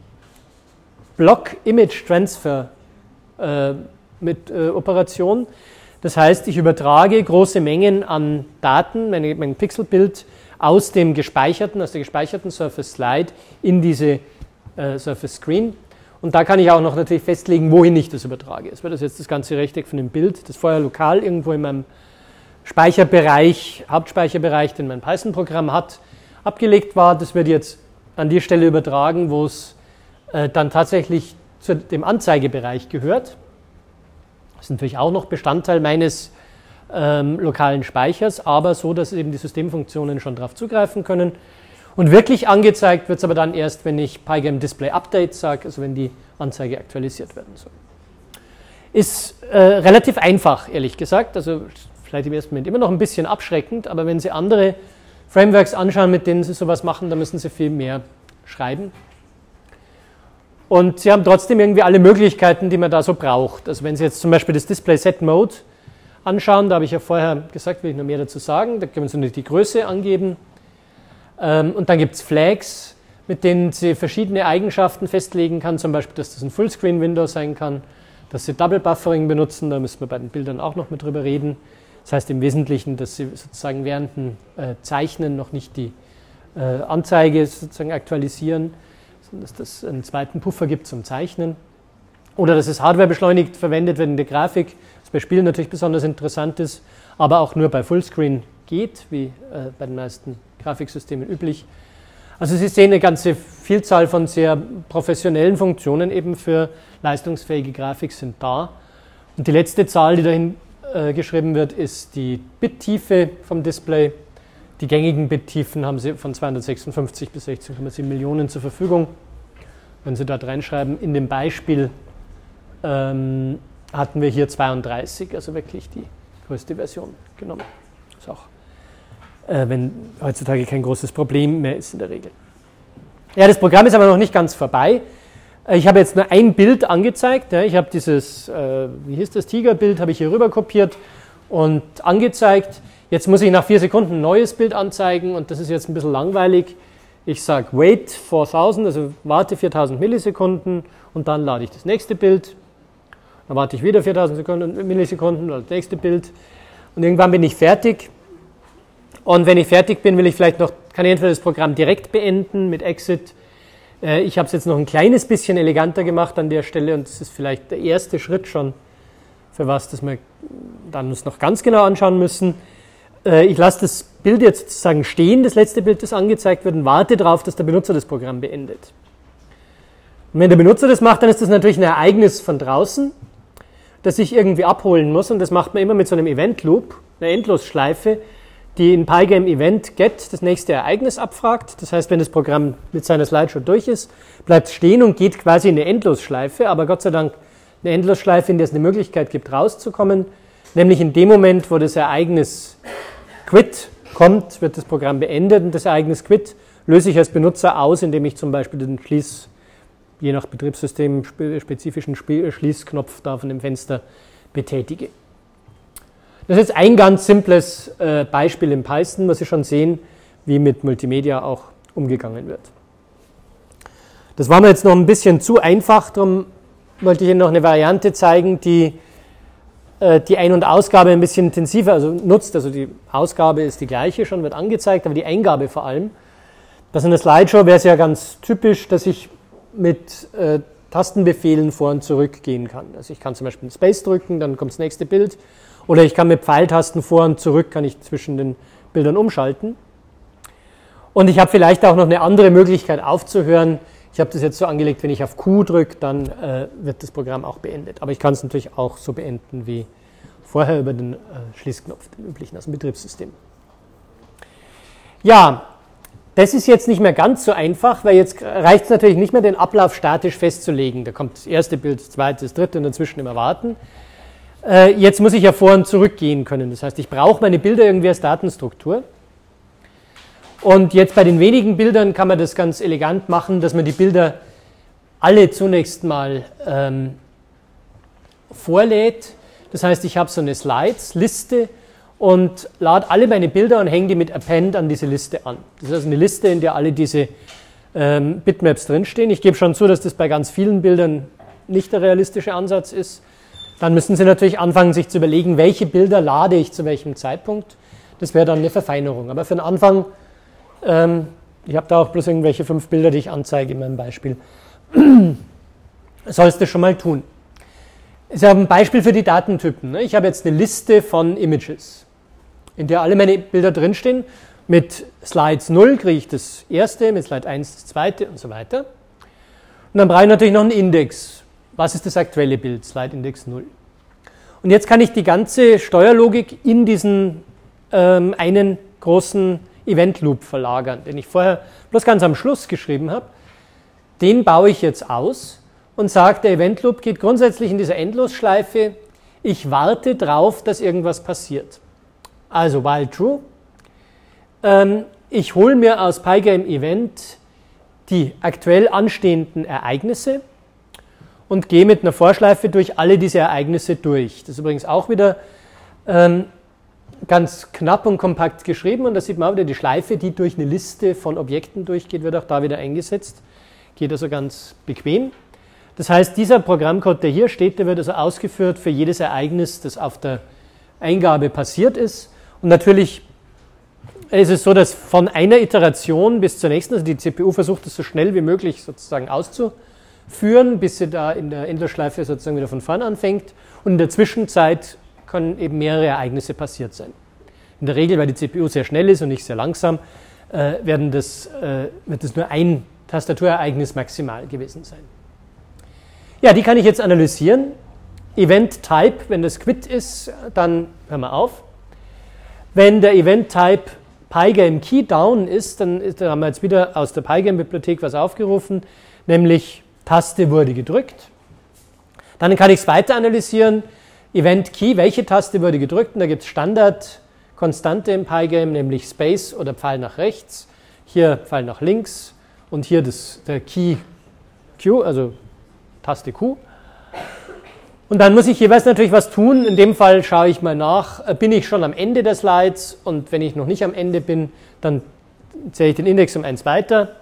Block Image Transfer äh, mit äh, Operation. Das heißt, ich übertrage große Mengen an Daten, meine, mein Pixelbild aus dem gespeicherten, aus der gespeicherten Surface Slide in diese äh, Surface Screen. Und da kann ich auch noch natürlich festlegen, wohin ich das übertrage. Es wird das jetzt das ganze Rechteck von dem Bild, das vorher lokal irgendwo in meinem Speicherbereich, Hauptspeicherbereich, den mein Python-Programm hat, abgelegt war. Das wird jetzt an die Stelle übertragen, wo es äh, dann tatsächlich zu dem Anzeigebereich gehört. Das ist natürlich auch noch Bestandteil meines ähm, lokalen Speichers, aber so, dass eben die Systemfunktionen schon darauf zugreifen können. Und wirklich angezeigt wird es aber dann erst, wenn ich Pygame Display Update sage, also wenn die Anzeige aktualisiert werden soll. Ist äh, relativ einfach, ehrlich gesagt, also vielleicht im ersten Moment immer noch ein bisschen abschreckend, aber wenn Sie andere Frameworks anschauen, mit denen Sie sowas machen, dann müssen Sie viel mehr schreiben. Und Sie haben trotzdem irgendwie alle Möglichkeiten, die man da so braucht. Also wenn Sie jetzt zum Beispiel das Display Set Mode anschauen, da habe ich ja vorher gesagt, will ich noch mehr dazu sagen, da können Sie natürlich die Größe angeben. Und dann gibt es Flags, mit denen Sie verschiedene Eigenschaften festlegen kann, zum Beispiel, dass das ein Fullscreen-Window sein kann, dass Sie Double Buffering benutzen, da müssen wir bei den Bildern auch noch mit drüber reden. Das heißt im Wesentlichen, dass Sie sozusagen während dem äh, Zeichnen noch nicht die äh, Anzeige sozusagen aktualisieren, sondern dass es einen zweiten Puffer gibt zum Zeichnen. Oder dass es Hardware beschleunigt verwendet wird in der Grafik, was bei Spielen natürlich besonders interessant ist, aber auch nur bei Fullscreen geht, wie äh, bei den meisten Grafiksystemen üblich. Also Sie sehen eine ganze Vielzahl von sehr professionellen Funktionen eben für leistungsfähige Grafik sind da. Und die letzte Zahl, die dahin geschrieben wird, ist die Bittiefe vom Display. Die gängigen Bittiefen haben Sie von zweihundertsechsundfünfzig bis sechzehn Komma sieben Millionen zur Verfügung. Wenn Sie dort reinschreiben, in dem Beispiel ähm, hatten wir hier zweiunddreißig, also wirklich die größte Version genommen. Ist auch, äh, wenn heutzutage kein großes Problem mehr ist in der Regel. Ja, das Programm ist aber noch nicht ganz vorbei. Ich habe jetzt nur ein Bild angezeigt. Ich habe dieses, äh, wie hieß das, Tigerbild, habe ich hier rüber kopiert und angezeigt. Jetzt muss ich nach vier Sekunden ein neues Bild anzeigen und das ist jetzt ein bisschen langweilig. Ich sage wait viertausend, also warte viertausend Millisekunden und dann lade ich das nächste Bild. Dann warte ich wieder viertausend Sekunden, Millisekunden oder das nächste Bild und irgendwann bin ich fertig. Und wenn ich fertig bin, will ich vielleicht noch, kann ich entweder das Programm direkt beenden mit Exit. Ich habe es jetzt noch ein kleines bisschen eleganter gemacht an der Stelle und das ist vielleicht der erste Schritt schon, für was das wir dann uns noch ganz genau anschauen müssen. Ich lasse das Bild jetzt sozusagen stehen, das letzte Bild, das angezeigt wird, und warte darauf, dass der Benutzer das Programm beendet. Und wenn der Benutzer das macht, dann ist das natürlich ein Ereignis von draußen, das ich irgendwie abholen muss und das macht man immer mit so einem Event Loop, einer Endlosschleife, die in Pygame Event Get das nächste Ereignis abfragt. Das heißt, wenn das Programm mit seiner Slideshow durch ist, bleibt es stehen und geht quasi in eine Endlosschleife, aber Gott sei Dank eine Endlosschleife, in der es eine Möglichkeit gibt, rauszukommen. Nämlich in dem Moment, wo das Ereignis Quit kommt, wird das Programm beendet und das Ereignis Quit löse ich als Benutzer aus, indem ich zum Beispiel den Schließ, je nach Betriebssystem, spezifischen Schließknopf da von dem Fenster betätige. Das ist jetzt ein ganz simples äh, Beispiel in Python, was Sie schon sehen, wie mit Multimedia auch umgegangen wird. Das war mir jetzt noch ein bisschen zu einfach, darum wollte ich Ihnen noch eine Variante zeigen, die äh, die Ein- und Ausgabe ein bisschen intensiver also nutzt. Also die Ausgabe ist die gleiche, schon wird angezeigt, aber die Eingabe vor allem. Das in der Slideshow wäre es ja ganz typisch, dass ich mit äh, Tastenbefehlen vor und zurück gehen kann. Also ich kann zum Beispiel Space drücken, dann kommt das nächste Bild. Oder ich kann mit Pfeiltasten vor und zurück, kann ich zwischen den Bildern umschalten. Und ich habe vielleicht auch noch eine andere Möglichkeit aufzuhören. Ich habe das jetzt so angelegt, wenn ich auf Q drücke, dann äh, wird das Programm auch beendet. Aber ich kann es natürlich auch so beenden wie vorher über den äh, Schließknopf, den üblichen aus dem Betriebssystem. Ja, das ist jetzt nicht mehr ganz so einfach, weil jetzt reicht es natürlich nicht mehr, den Ablauf statisch festzulegen. Da kommt das erste Bild, das zweite, das dritte und dazwischen immer warten. Äh, jetzt muss ich ja vor und zurück gehen können. Das heißt, ich brauche meine Bilder irgendwie als Datenstruktur. Und jetzt bei den wenigen Bildern kann man das ganz elegant machen, dass man die Bilder alle zunächst mal ähm, vorlädt. Das heißt, ich habe so eine Slides-Liste und lade alle meine Bilder und hänge die mit Append an diese Liste an. Das ist also eine Liste, in der alle diese ähm, Bitmaps drinstehen. Ich gebe schon zu, dass das bei ganz vielen Bildern nicht der realistische Ansatz ist. Dann müssen Sie natürlich anfangen, sich zu überlegen, welche Bilder lade ich zu welchem Zeitpunkt. Das wäre dann eine Verfeinerung. Aber für den Anfang, ähm, ich habe da auch bloß irgendwelche fünf Bilder, die ich anzeige in meinem Beispiel, sollst du schon mal tun. Das ist ja ein Beispiel für die Datentypen. Ich habe jetzt eine Liste von Images, in der alle meine Bilder drinstehen. Mit Slides null kriege ich das erste, mit Slide eins das zweite und so weiter. Und dann brauche ich natürlich noch einen Index. Was ist das aktuelle Bild? Slide Index null. Und jetzt kann ich die ganze Steuerlogik in diesen ähm, einen großen Event Loop verlagern, den ich vorher bloß ganz am Schluss geschrieben habe. Den baue ich jetzt aus und sage, der Event Loop geht grundsätzlich in dieser Endlosschleife. Ich warte drauf, dass irgendwas passiert. Also while true. Ähm, ich hole mir aus Pygame Event die aktuell anstehenden Ereignisse und gehe mit einer Vorschleife durch alle diese Ereignisse durch. Das ist übrigens auch wieder ähm, ganz knapp und kompakt geschrieben und da sieht man auch wieder die Schleife, die durch eine Liste von Objekten durchgeht, wird auch da wieder eingesetzt. Geht also ganz bequem. Das heißt, dieser Programmcode, der hier steht, der wird also ausgeführt für jedes Ereignis, das auf der Eingabe passiert ist. Und natürlich ist es so, dass von einer Iteration bis zur nächsten, also die C P U versucht es so schnell wie möglich sozusagen auszuführen, bis sie da in der Endlosschleife sozusagen wieder von vorn anfängt. Und in der Zwischenzeit können eben mehrere Ereignisse passiert sein. In der Regel, weil die C P U sehr schnell ist und nicht sehr langsam, äh, werden das, äh, wird das nur ein Tastaturereignis maximal gewesen sein. Ja, die kann ich jetzt analysieren. Event Type, wenn das Quit ist, dann hören wir auf. Wenn der Event Type Pygame Key Down ist, dann, ist, dann haben wir jetzt wieder aus der Pygame-Bibliothek was aufgerufen, nämlich Taste wurde gedrückt. Dann kann ich es weiter analysieren. Event Key, welche Taste wurde gedrückt? Und da gibt es Standard-Konstante im Pygame, nämlich Space oder Pfeil nach rechts. Hier Pfeil nach links und hier das, der Key Q, also Taste Q. Und dann muss ich jeweils natürlich was tun. In dem Fall schaue ich mal nach, bin ich schon am Ende der Slides und wenn ich noch nicht am Ende bin, dann zähle ich den Index um eins weiter.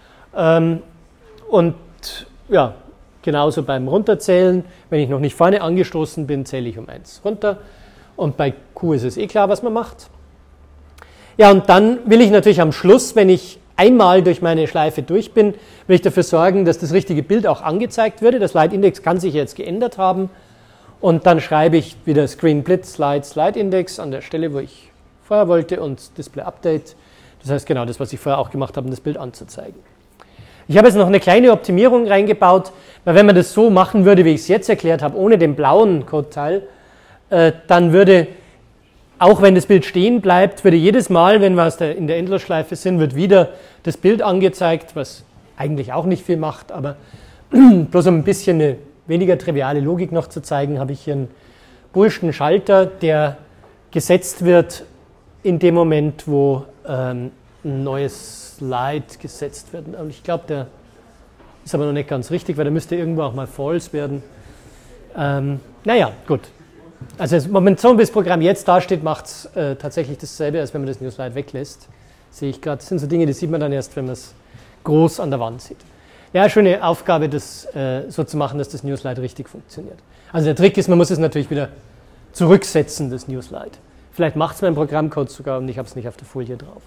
Und ja, genauso beim Runterzählen, wenn ich noch nicht vorne angestoßen bin, zähle ich um eins runter. Und bei Q ist es eh klar, was man macht. Ja, und dann will ich natürlich am Schluss, wenn ich einmal durch meine Schleife durch bin, will ich dafür sorgen, dass das richtige Bild auch angezeigt würde. Der Slide-Index kann sich jetzt geändert haben. Und dann schreibe ich wieder Screen Blitz Slide Slide Index an der Stelle, wo ich vorher wollte und Display Update. Das heißt genau das, was ich vorher auch gemacht habe, um das Bild anzuzeigen. Ich habe jetzt noch eine kleine Optimierung reingebaut, weil wenn man das so machen würde, wie ich es jetzt erklärt habe, ohne den blauen Codeteil, äh, dann würde, auch wenn das Bild stehen bleibt, würde jedes Mal, wenn wir aus der, in der Endlosschleife sind, wird wieder das Bild angezeigt, was eigentlich auch nicht viel macht, aber bloß um ein bisschen eine weniger triviale Logik noch zu zeigen, habe ich hier einen Boolschen Schalter, der gesetzt wird in dem Moment, wo ähm, ein neues Slide gesetzt wird. Und ich glaube, der ist aber noch nicht ganz richtig, weil der müsste irgendwo auch mal false werden. Ähm, naja, gut. Also im Moment, so wie das Programm jetzt dasteht, macht es äh, tatsächlich dasselbe, als wenn man das New Slide weglässt. Sehe ich gerade. Das sind so Dinge, die sieht man dann erst, wenn man es groß an der Wand sieht. Ja, schöne Aufgabe, das äh, so zu machen, dass das New Slide richtig funktioniert. Also der Trick ist, man muss es natürlich wieder zurücksetzen, das New Slide. Vielleicht macht es mein Programmcode sogar und ich habe es nicht auf der Folie drauf.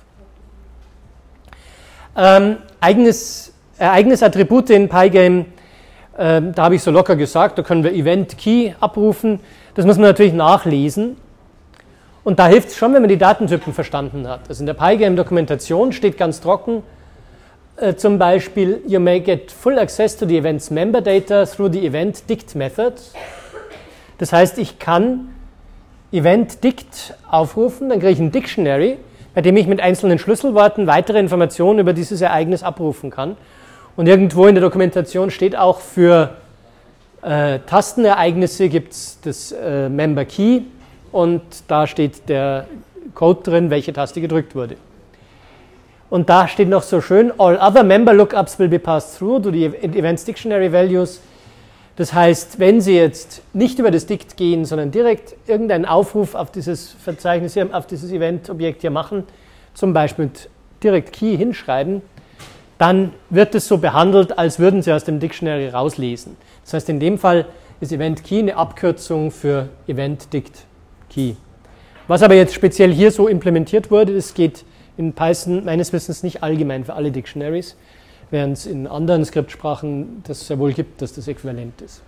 Ähm, eigenes, äh, eigenes Attribute in Pygame, äh, da habe ich so locker gesagt, da können wir Event Key abrufen. Das muss man natürlich nachlesen. Und da hilft es schon, wenn man die Datentypen verstanden hat. Also in der Pygame-Dokumentation steht ganz trocken, äh, zum Beispiel, you may get full access to the event's member data through the event dict method. Das heißt, ich kann Event dict aufrufen, dann kriege ich ein Dictionary, bei dem ich mit einzelnen Schlüsselworten weitere Informationen über dieses Ereignis abrufen kann. Und irgendwo in der Dokumentation steht auch, für äh, Tastenereignisse gibt es das äh, Member Key und da steht der Code drin, welche Taste gedrückt wurde. Und da steht noch so schön, all other member lookups will be passed through to the Events Dictionary Values. Das heißt, wenn Sie jetzt nicht über das Dict gehen, sondern direkt irgendeinen Aufruf auf dieses Verzeichnis, hier, auf dieses Event-Objekt hier machen, zum Beispiel mit direkt Key hinschreiben, dann wird es so behandelt, als würden Sie aus dem Dictionary rauslesen. Das heißt, in dem Fall ist Event Key eine Abkürzung für Event Dict Key. Was aber jetzt speziell hier so implementiert wurde, das geht in Python meines Wissens nicht allgemein für alle Dictionaries, während es in anderen Skriptsprachen das sehr wohl gibt, dass das äquivalent ist.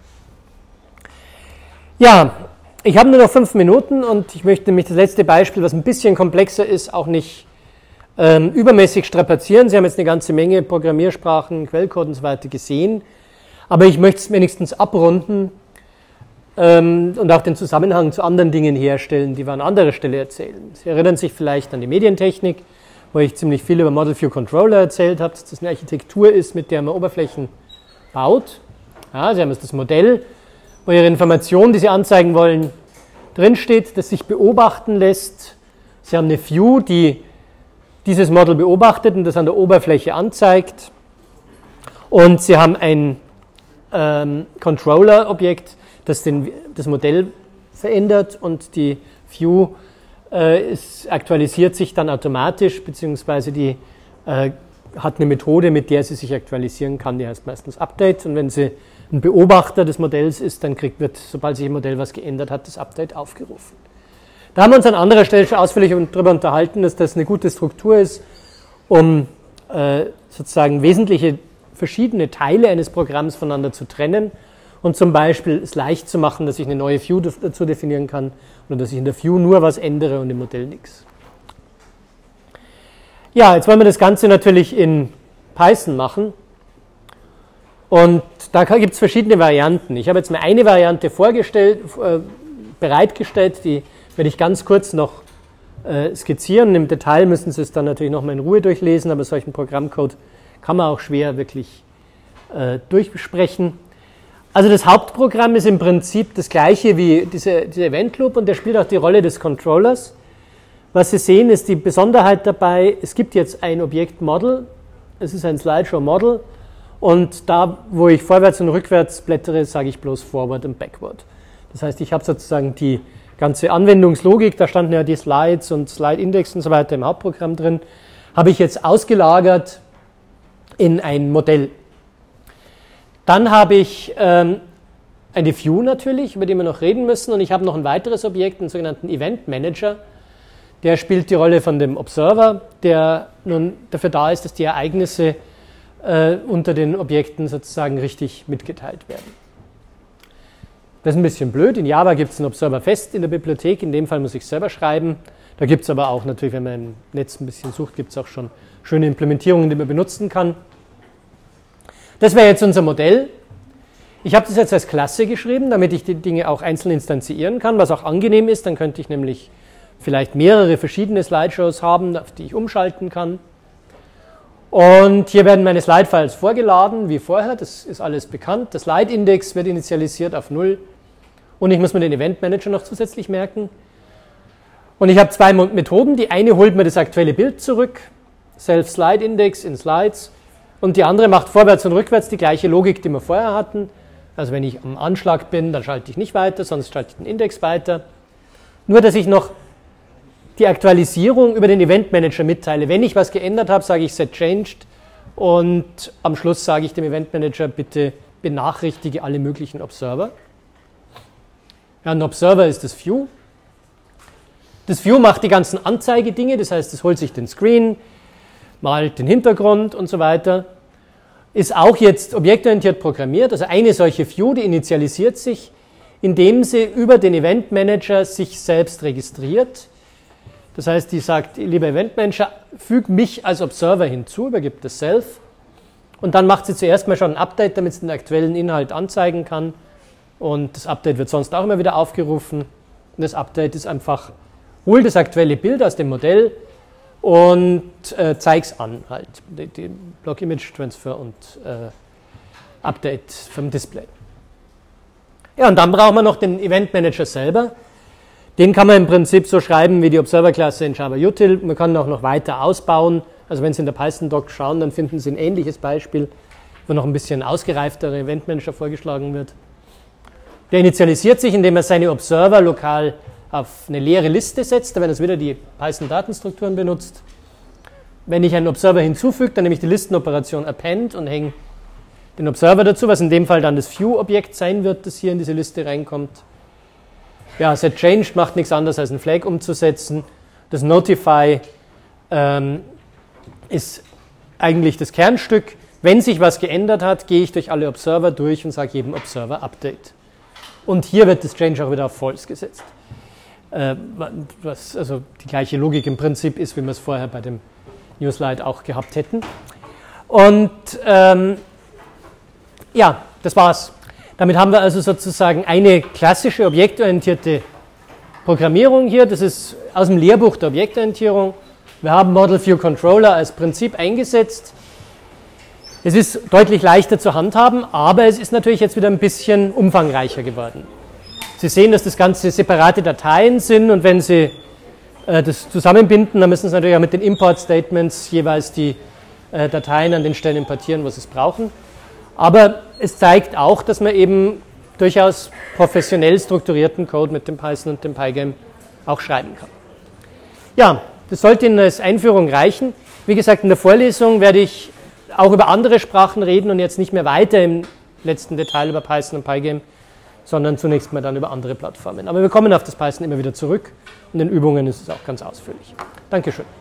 Ja, ich habe nur noch fünf Minuten und ich möchte nämlich das letzte Beispiel, was ein bisschen komplexer ist, auch nicht ähm, übermäßig strapazieren. Sie haben jetzt eine ganze Menge Programmiersprachen, Quellcode und so weiter gesehen, aber ich möchte es wenigstens abrunden ähm, und auch den Zusammenhang zu anderen Dingen herstellen, die wir an anderer Stelle erzählen. Sie erinnern sich vielleicht an die Medientechnik, wo ich ziemlich viel über Model View Controller erzählt habe, dass das eine Architektur ist, mit der man Oberflächen baut. Ja, Sie haben jetzt das Modell, wo Ihre Information, die Sie anzeigen wollen, drinsteht, das sich beobachten lässt. Sie haben eine View, die dieses Model beobachtet und das an der Oberfläche anzeigt. Und Sie haben ein ähm, Controller-Objekt, das den, das Modell verändert und die View Es aktualisiert sich dann automatisch, beziehungsweise die äh, hat eine Methode, mit der sie sich aktualisieren kann, die heißt meistens Update. Und wenn sie ein Beobachter des Modells ist, dann kriegt, wird, sobald sich im Modell was geändert hat, das Update aufgerufen. Da haben wir uns an anderer Stelle schon ausführlich darüber unterhalten, dass das eine gute Struktur ist, um äh, sozusagen wesentliche verschiedene Teile eines Programms voneinander zu trennen und zum Beispiel es leicht zu machen, dass ich eine neue View dazu definieren kann oder dass ich in der View nur was ändere und im Modell nichts. Ja, jetzt wollen wir das Ganze natürlich in Python machen und da gibt es verschiedene Varianten. Ich habe jetzt mir eine Variante vorgestellt, äh, bereitgestellt, die werde ich ganz kurz noch äh, skizzieren. Im Detail müssen Sie es dann natürlich nochmal in Ruhe durchlesen, aber solchen Programmcode kann man auch schwer wirklich äh, durchbesprechen. Also das Hauptprogramm ist im Prinzip das gleiche wie diese, dieser Event Loop und der spielt auch die Rolle des Controllers. Was Sie sehen, ist die Besonderheit dabei, es gibt jetzt ein Objekt Model, es ist ein Slideshow Model und da, wo ich vorwärts und rückwärts blättere, sage ich bloß Forward und Backward. Das heißt, ich habe sozusagen die ganze Anwendungslogik, da standen ja die Slides und Slide Index und so weiter im Hauptprogramm drin, habe ich jetzt ausgelagert in ein Modell. Dann habe ich ähm, eine View natürlich, über die wir noch reden müssen, und ich habe noch ein weiteres Objekt, einen sogenannten Event Manager. Der spielt die Rolle von dem Observer, der nun dafür da ist, dass die Ereignisse äh, unter den Objekten sozusagen richtig mitgeteilt werden. Das ist ein bisschen blöd. In Java gibt es einen Observer fest in der Bibliothek, in dem Fall muss ich es selber schreiben. Da gibt es aber auch natürlich, wenn man im Netz ein bisschen sucht, gibt es auch schon schöne Implementierungen, die man benutzen kann. Das wäre jetzt unser Modell. Ich habe das jetzt als Klasse geschrieben, damit ich die Dinge auch einzeln instanzieren kann, was auch angenehm ist. Dann könnte ich nämlich vielleicht mehrere verschiedene Slideshows haben, auf die ich umschalten kann. Und hier werden meine Slide-Files vorgeladen, wie vorher. Das ist alles bekannt. Der Slide-Index wird initialisiert auf null. Und ich muss mir den Event-Manager noch zusätzlich merken. Und ich habe zwei Methoden. Die eine holt mir das aktuelle Bild zurück, Self-Slide-Index in Slides. Und die andere macht vorwärts und rückwärts die gleiche Logik, die wir vorher hatten. Also wenn ich am Anschlag bin, dann schalte ich nicht weiter, sonst schalte ich den Index weiter. Nur, dass ich noch die Aktualisierung über den Event Manager mitteile. Wenn ich was geändert habe, sage ich Set Changed und am Schluss sage ich dem Event Manager, bitte benachrichtige alle möglichen Observer. Ja, ein Observer ist das View. Das View macht die ganzen Anzeigedinge, das heißt, es holt sich den Screen, malt den Hintergrund und so weiter. Ist auch jetzt objektorientiert programmiert, also eine solche View, die initialisiert sich, indem sie über den Event Manager sich selbst registriert. Das heißt, die sagt, lieber Event Manager, füg mich als Observer hinzu, übergibt das Self. Und dann macht sie zuerst mal schon ein Update, damit sie den aktuellen Inhalt anzeigen kann. Und das Update wird sonst auch immer wieder aufgerufen. Und das Update ist einfach, hol das aktuelle Bild aus dem Modell und äh, zeig es an, halt, die, die Block Image Transfer und äh, Update vom Display. Ja, und dann brauchen wir noch den Event Manager selber. Den kann man im Prinzip so schreiben wie die Observer-Klasse in Java Util. Man kann ihn auch noch weiter ausbauen. Also wenn Sie in der Python-Doc schauen, dann finden Sie ein ähnliches Beispiel, wo noch ein bisschen ausgereifterer Event Manager vorgeschlagen wird. Der initialisiert sich, indem er seine Observer lokal auf eine leere Liste setzt. Da werden jetzt wieder die Python-Datenstrukturen benutzt. Wenn ich einen Observer hinzufüge, dann nehme ich die Listenoperation append und hänge den Observer dazu, was in dem Fall dann das View-Objekt sein wird, das hier in diese Liste reinkommt. Ja, setChanged macht nichts anderes als einen Flag umzusetzen. Das Notify ähm, ist eigentlich das Kernstück. Wenn sich was geändert hat, gehe ich durch alle Observer durch und sage jedem Observer Update. Und hier wird das Change auch wieder auf False gesetzt. Äh, was also die gleiche Logik im Prinzip ist, wie wir es vorher bei dem Newslide auch gehabt hätten. Und ähm, ja, das war's. Damit haben wir also sozusagen eine klassische objektorientierte Programmierung hier. Das ist aus dem Lehrbuch der Objektorientierung. Wir haben Model View Controller als Prinzip eingesetzt. Es ist deutlich leichter zu handhaben, aber es ist natürlich jetzt wieder ein bisschen umfangreicher geworden. Sie sehen, dass das Ganze separate Dateien sind und wenn Sie äh, das zusammenbinden, dann müssen Sie natürlich auch mit den Import-Statements jeweils die äh, Dateien an den Stellen importieren, wo Sie es brauchen. Aber es zeigt auch, dass man eben durchaus professionell strukturierten Code mit dem Python und dem Pygame auch schreiben kann. Ja, das sollte Ihnen als Einführung reichen. Wie gesagt, in der Vorlesung werde ich auch über andere Sprachen reden und jetzt nicht mehr weiter im letzten Detail über Python und Pygame, sondern zunächst mal dann über andere Plattformen. Aber wir kommen auf das Python immer wieder zurück und in den Übungen ist es auch ganz ausführlich. Dankeschön.